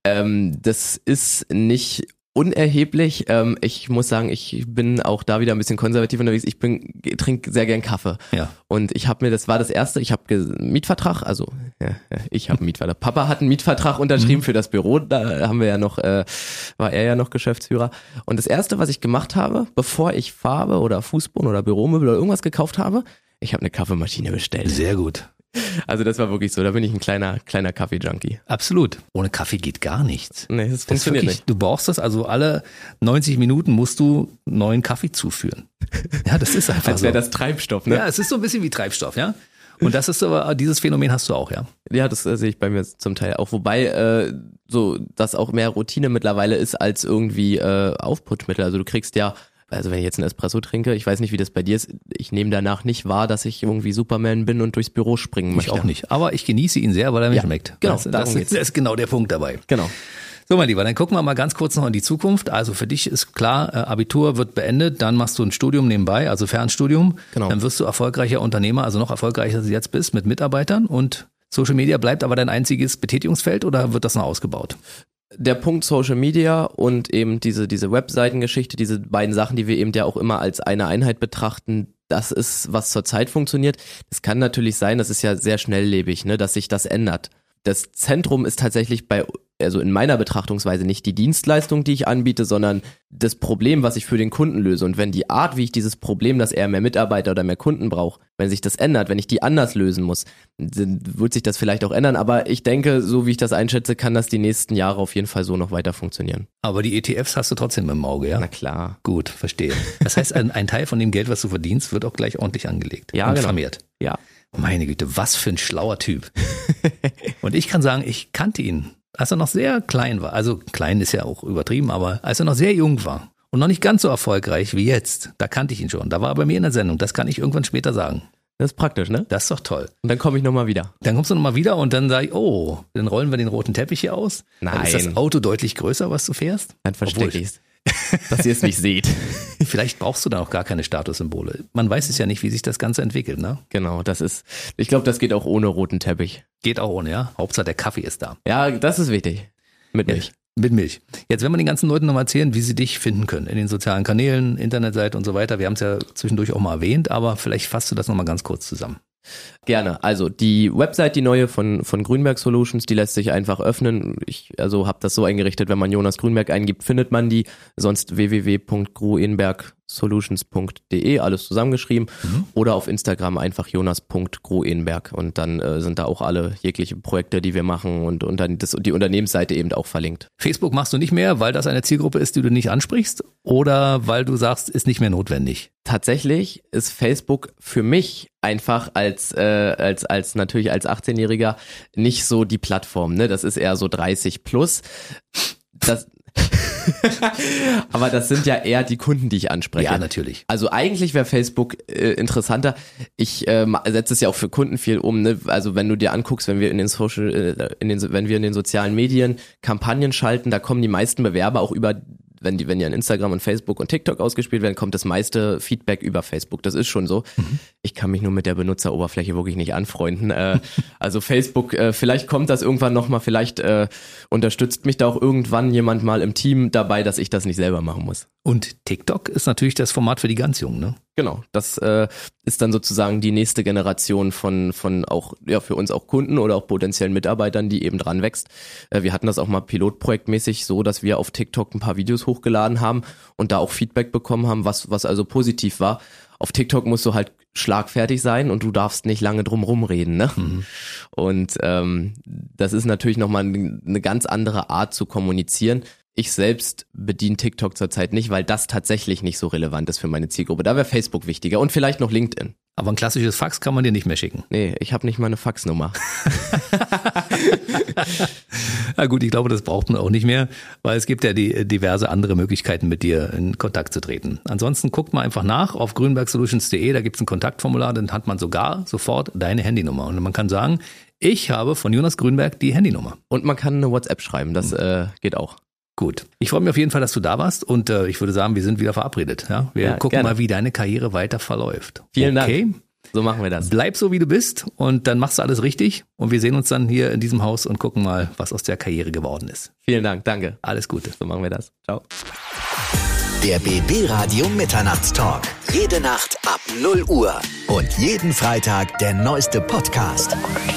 Speaker 3: Ähm, das ist nicht unerheblich. Ähm, ich muss sagen, ich bin auch da wieder ein bisschen konservativ unterwegs. Ich bin trinke sehr gern Kaffee.
Speaker 2: Ja.
Speaker 3: Und ich habe mir, das war das erste, ich habe einen Mietvertrag, also ja, ich habe einen Mietvertrag. Papa hat einen Mietvertrag unterschrieben für das Büro, da haben wir ja noch, äh, war er ja noch Geschäftsführer. Und das erste, was ich gemacht habe, bevor ich Farbe oder Fußboden oder Büromöbel oder irgendwas gekauft habe, ich habe eine Kaffeemaschine bestellt.
Speaker 2: Sehr gut.
Speaker 3: Also das war wirklich so, da bin ich ein kleiner kleiner Kaffee-Junkie.
Speaker 2: Absolut. Ohne Kaffee geht gar nichts.
Speaker 3: Nee, das
Speaker 2: Das
Speaker 3: funktioniert
Speaker 2: wirklich,
Speaker 3: nicht.
Speaker 2: Du brauchst das, also alle neunzig Minuten musst du neuen Kaffee zuführen. Ja, das ist einfach
Speaker 3: Als
Speaker 2: so.
Speaker 3: wäre das Treibstoff, ne?
Speaker 2: Ja, es ist so ein bisschen wie Treibstoff, ja. Und das ist aber, dieses Phänomen hast du auch, ja.
Speaker 3: Ja, das äh, sehe ich bei mir zum Teil auch. Wobei äh, so das auch mehr Routine mittlerweile ist als irgendwie äh, Aufputschmittel. Also du kriegst ja, also wenn ich jetzt einen Espresso trinke, ich weiß nicht, wie das bei dir ist, ich nehme danach nicht wahr, dass ich irgendwie Superman bin und durchs Büro springen
Speaker 2: Ich
Speaker 3: möchte.
Speaker 2: auch nicht. Aber ich genieße ihn sehr, weil er mir
Speaker 3: Ja,
Speaker 2: schmeckt.
Speaker 3: genau,
Speaker 2: das,
Speaker 3: darum
Speaker 2: das,
Speaker 3: geht's.
Speaker 2: das ist genau der Punkt dabei.
Speaker 3: Genau.
Speaker 2: So, mein Lieber, dann gucken wir mal ganz kurz noch in die Zukunft. Also für dich ist klar, äh, Abitur wird beendet, dann machst du ein Studium nebenbei, also Fernstudium.
Speaker 3: Genau.
Speaker 2: Dann wirst du erfolgreicher Unternehmer, also noch erfolgreicher als du jetzt bist, mit Mitarbeitern. Und Social Media bleibt aber dein einziges Betätigungsfeld oder wird das noch ausgebaut?
Speaker 3: Der Punkt Social Media und eben diese diese Webseitengeschichte, diese beiden Sachen, die wir eben ja auch immer als eine Einheit betrachten, das ist, was zurzeit funktioniert. Es kann natürlich sein, das ist ja sehr schnelllebig, ne, dass sich das ändert. Das Zentrum ist tatsächlich bei, also in meiner Betrachtungsweise nicht die Dienstleistung, die ich anbiete, sondern das Problem, was ich für den Kunden löse. Und wenn die Art, wie ich dieses Problem, dass er mehr Mitarbeiter oder mehr Kunden braucht, wenn sich das ändert, wenn ich die anders lösen muss, dann wird sich das vielleicht auch ändern. Aber ich denke, so wie ich das einschätze, kann das die nächsten Jahre auf jeden Fall so noch weiter funktionieren.
Speaker 2: Aber die E T Fs hast du trotzdem im Auge, ja?
Speaker 3: Na klar.
Speaker 2: Gut, verstehe. Das heißt, ein, ein Teil von dem Geld, was du verdienst, wird auch gleich ordentlich angelegt
Speaker 3: Ja,
Speaker 2: und
Speaker 3: genau.
Speaker 2: vermehrt.
Speaker 3: Ja.
Speaker 2: Meine Güte, was für ein schlauer Typ. Und ich kann sagen, ich kannte ihn, als er noch sehr klein war. Also klein ist ja auch übertrieben, aber als er noch sehr jung war und noch nicht ganz so erfolgreich wie jetzt, da kannte ich ihn schon. Da war er bei mir in der Sendung, das kann ich irgendwann später sagen.
Speaker 3: Das ist praktisch, ne?
Speaker 2: Das ist doch toll.
Speaker 3: Und dann komme ich nochmal wieder.
Speaker 2: Dann kommst du nochmal wieder und dann sage ich, oh, dann rollen wir den roten Teppich hier aus.
Speaker 3: Nein.
Speaker 2: Dann ist das Auto deutlich größer, was du fährst.
Speaker 3: Dann verstecke
Speaker 2: Obwohl-
Speaker 3: ich es. Dass ihr es nicht seht.
Speaker 2: Vielleicht brauchst du da auch gar keine Statussymbole. Man weiß es ja nicht, wie sich das Ganze entwickelt, ne?
Speaker 3: Genau, das ist, ich glaube, das geht auch ohne roten Teppich.
Speaker 2: Geht auch ohne, ja? Hauptsache der Kaffee ist da.
Speaker 3: Ja, das ist wichtig. Mit Milch.
Speaker 2: Mit Milch. Jetzt werden wir den ganzen Leuten nochmal erzählen, wie sie dich finden können. In den sozialen Kanälen, Internetseite und so weiter. Wir haben es ja zwischendurch auch mal erwähnt, aber vielleicht fasst du das nochmal ganz kurz zusammen.
Speaker 3: Gerne. Also die Website, die neue von von Grünberg Solutions, die lässt sich einfach öffnen. Ich also habe das so eingerichtet, wenn man Jonas Grünberg eingibt, findet man die. Sonst w w w punkt gruenberg solutions punkt d e, alles zusammengeschrieben. Mhm. Oder auf Instagram einfach jonas punkt gruenberg und dann äh, sind da auch alle jegliche Projekte, die wir machen und, und dann das, die Unternehmensseite eben auch verlinkt.
Speaker 2: Facebook machst du nicht mehr, weil das eine Zielgruppe ist, die du nicht ansprichst oder weil du sagst, ist nicht mehr notwendig?
Speaker 3: Tatsächlich ist Facebook für mich einfach als äh, als als natürlich als achtzehnjähriger nicht so die Plattform, ne? Das ist eher so dreißig plus. Das aber das sind ja eher die Kunden, die ich anspreche.
Speaker 2: Ja, natürlich.
Speaker 3: Also eigentlich wäre Facebook äh, interessanter. Ich äh, setze es ja auch für Kunden viel um. Ne? Also wenn du dir anguckst, wenn wir in den Social, äh, in den, wenn wir in den sozialen Medien Kampagnen schalten, da kommen die meisten Bewerber auch über, wenn die, wenn die an Instagram und Facebook und TikTok ausgespielt werden, kommt das meiste Feedback über Facebook. Das ist schon so. Mhm. Ich kann mich nur mit der Benutzeroberfläche wirklich nicht anfreunden. äh, also Facebook, äh, vielleicht kommt das irgendwann nochmal, vielleicht äh, unterstützt mich da auch irgendwann jemand mal im Team dabei, dass ich das nicht selber machen muss.
Speaker 2: Und TikTok ist natürlich das Format für die ganz Jungen, ne?
Speaker 3: Genau, das äh, ist dann sozusagen die nächste Generation von von auch ja für uns auch Kunden oder auch potenziellen Mitarbeitern, die eben dran wächst. Äh, wir hatten das auch mal pilotprojektmäßig so, dass wir auf TikTok ein paar Videos hochgeladen haben und da auch Feedback bekommen haben, was was also positiv war. Auf TikTok musst du halt schlagfertig sein und du darfst nicht lange drum rumreden, ne? Mhm. Und ähm, das ist natürlich nochmal eine ganz andere Art zu kommunizieren. Ich selbst bediene TikTok zurzeit nicht, weil das tatsächlich nicht so relevant ist für meine Zielgruppe. Da wäre Facebook wichtiger und vielleicht noch LinkedIn.
Speaker 2: Aber ein klassisches Fax kann man dir nicht mehr schicken.
Speaker 3: Nee, ich habe nicht mal eine Faxnummer.
Speaker 2: Na gut, ich glaube, das braucht man auch nicht mehr, weil es gibt ja die diverse andere Möglichkeiten, mit dir in Kontakt zu treten. Ansonsten guckt mal einfach nach auf grünberg solutions punkt d e, da gibt es ein Kontaktformular, dann hat man sogar sofort deine Handynummer. Und man kann sagen, ich habe von Jonas Grünberg die Handynummer.
Speaker 3: Und man kann eine WhatsApp schreiben, das äh, geht auch.
Speaker 2: Gut. Ich freue mich auf jeden Fall, dass du da warst und äh, ich würde sagen, wir sind wieder verabredet. Ja? Wir
Speaker 3: Ja,
Speaker 2: gucken
Speaker 3: gerne.
Speaker 2: mal, wie deine Karriere weiter verläuft.
Speaker 3: Vielen
Speaker 2: okay.
Speaker 3: Dank. So machen wir das.
Speaker 2: Bleib so, wie du bist und dann machst du alles richtig und wir sehen uns dann hier in diesem Haus und gucken mal, was aus der Karriere geworden ist.
Speaker 3: Vielen Dank, danke.
Speaker 2: Alles Gute.
Speaker 3: So machen wir das. Ciao.
Speaker 1: Der B B Radio Mitternachtstalk. Jede Nacht ab null Uhr. Und jeden Freitag der neueste Podcast.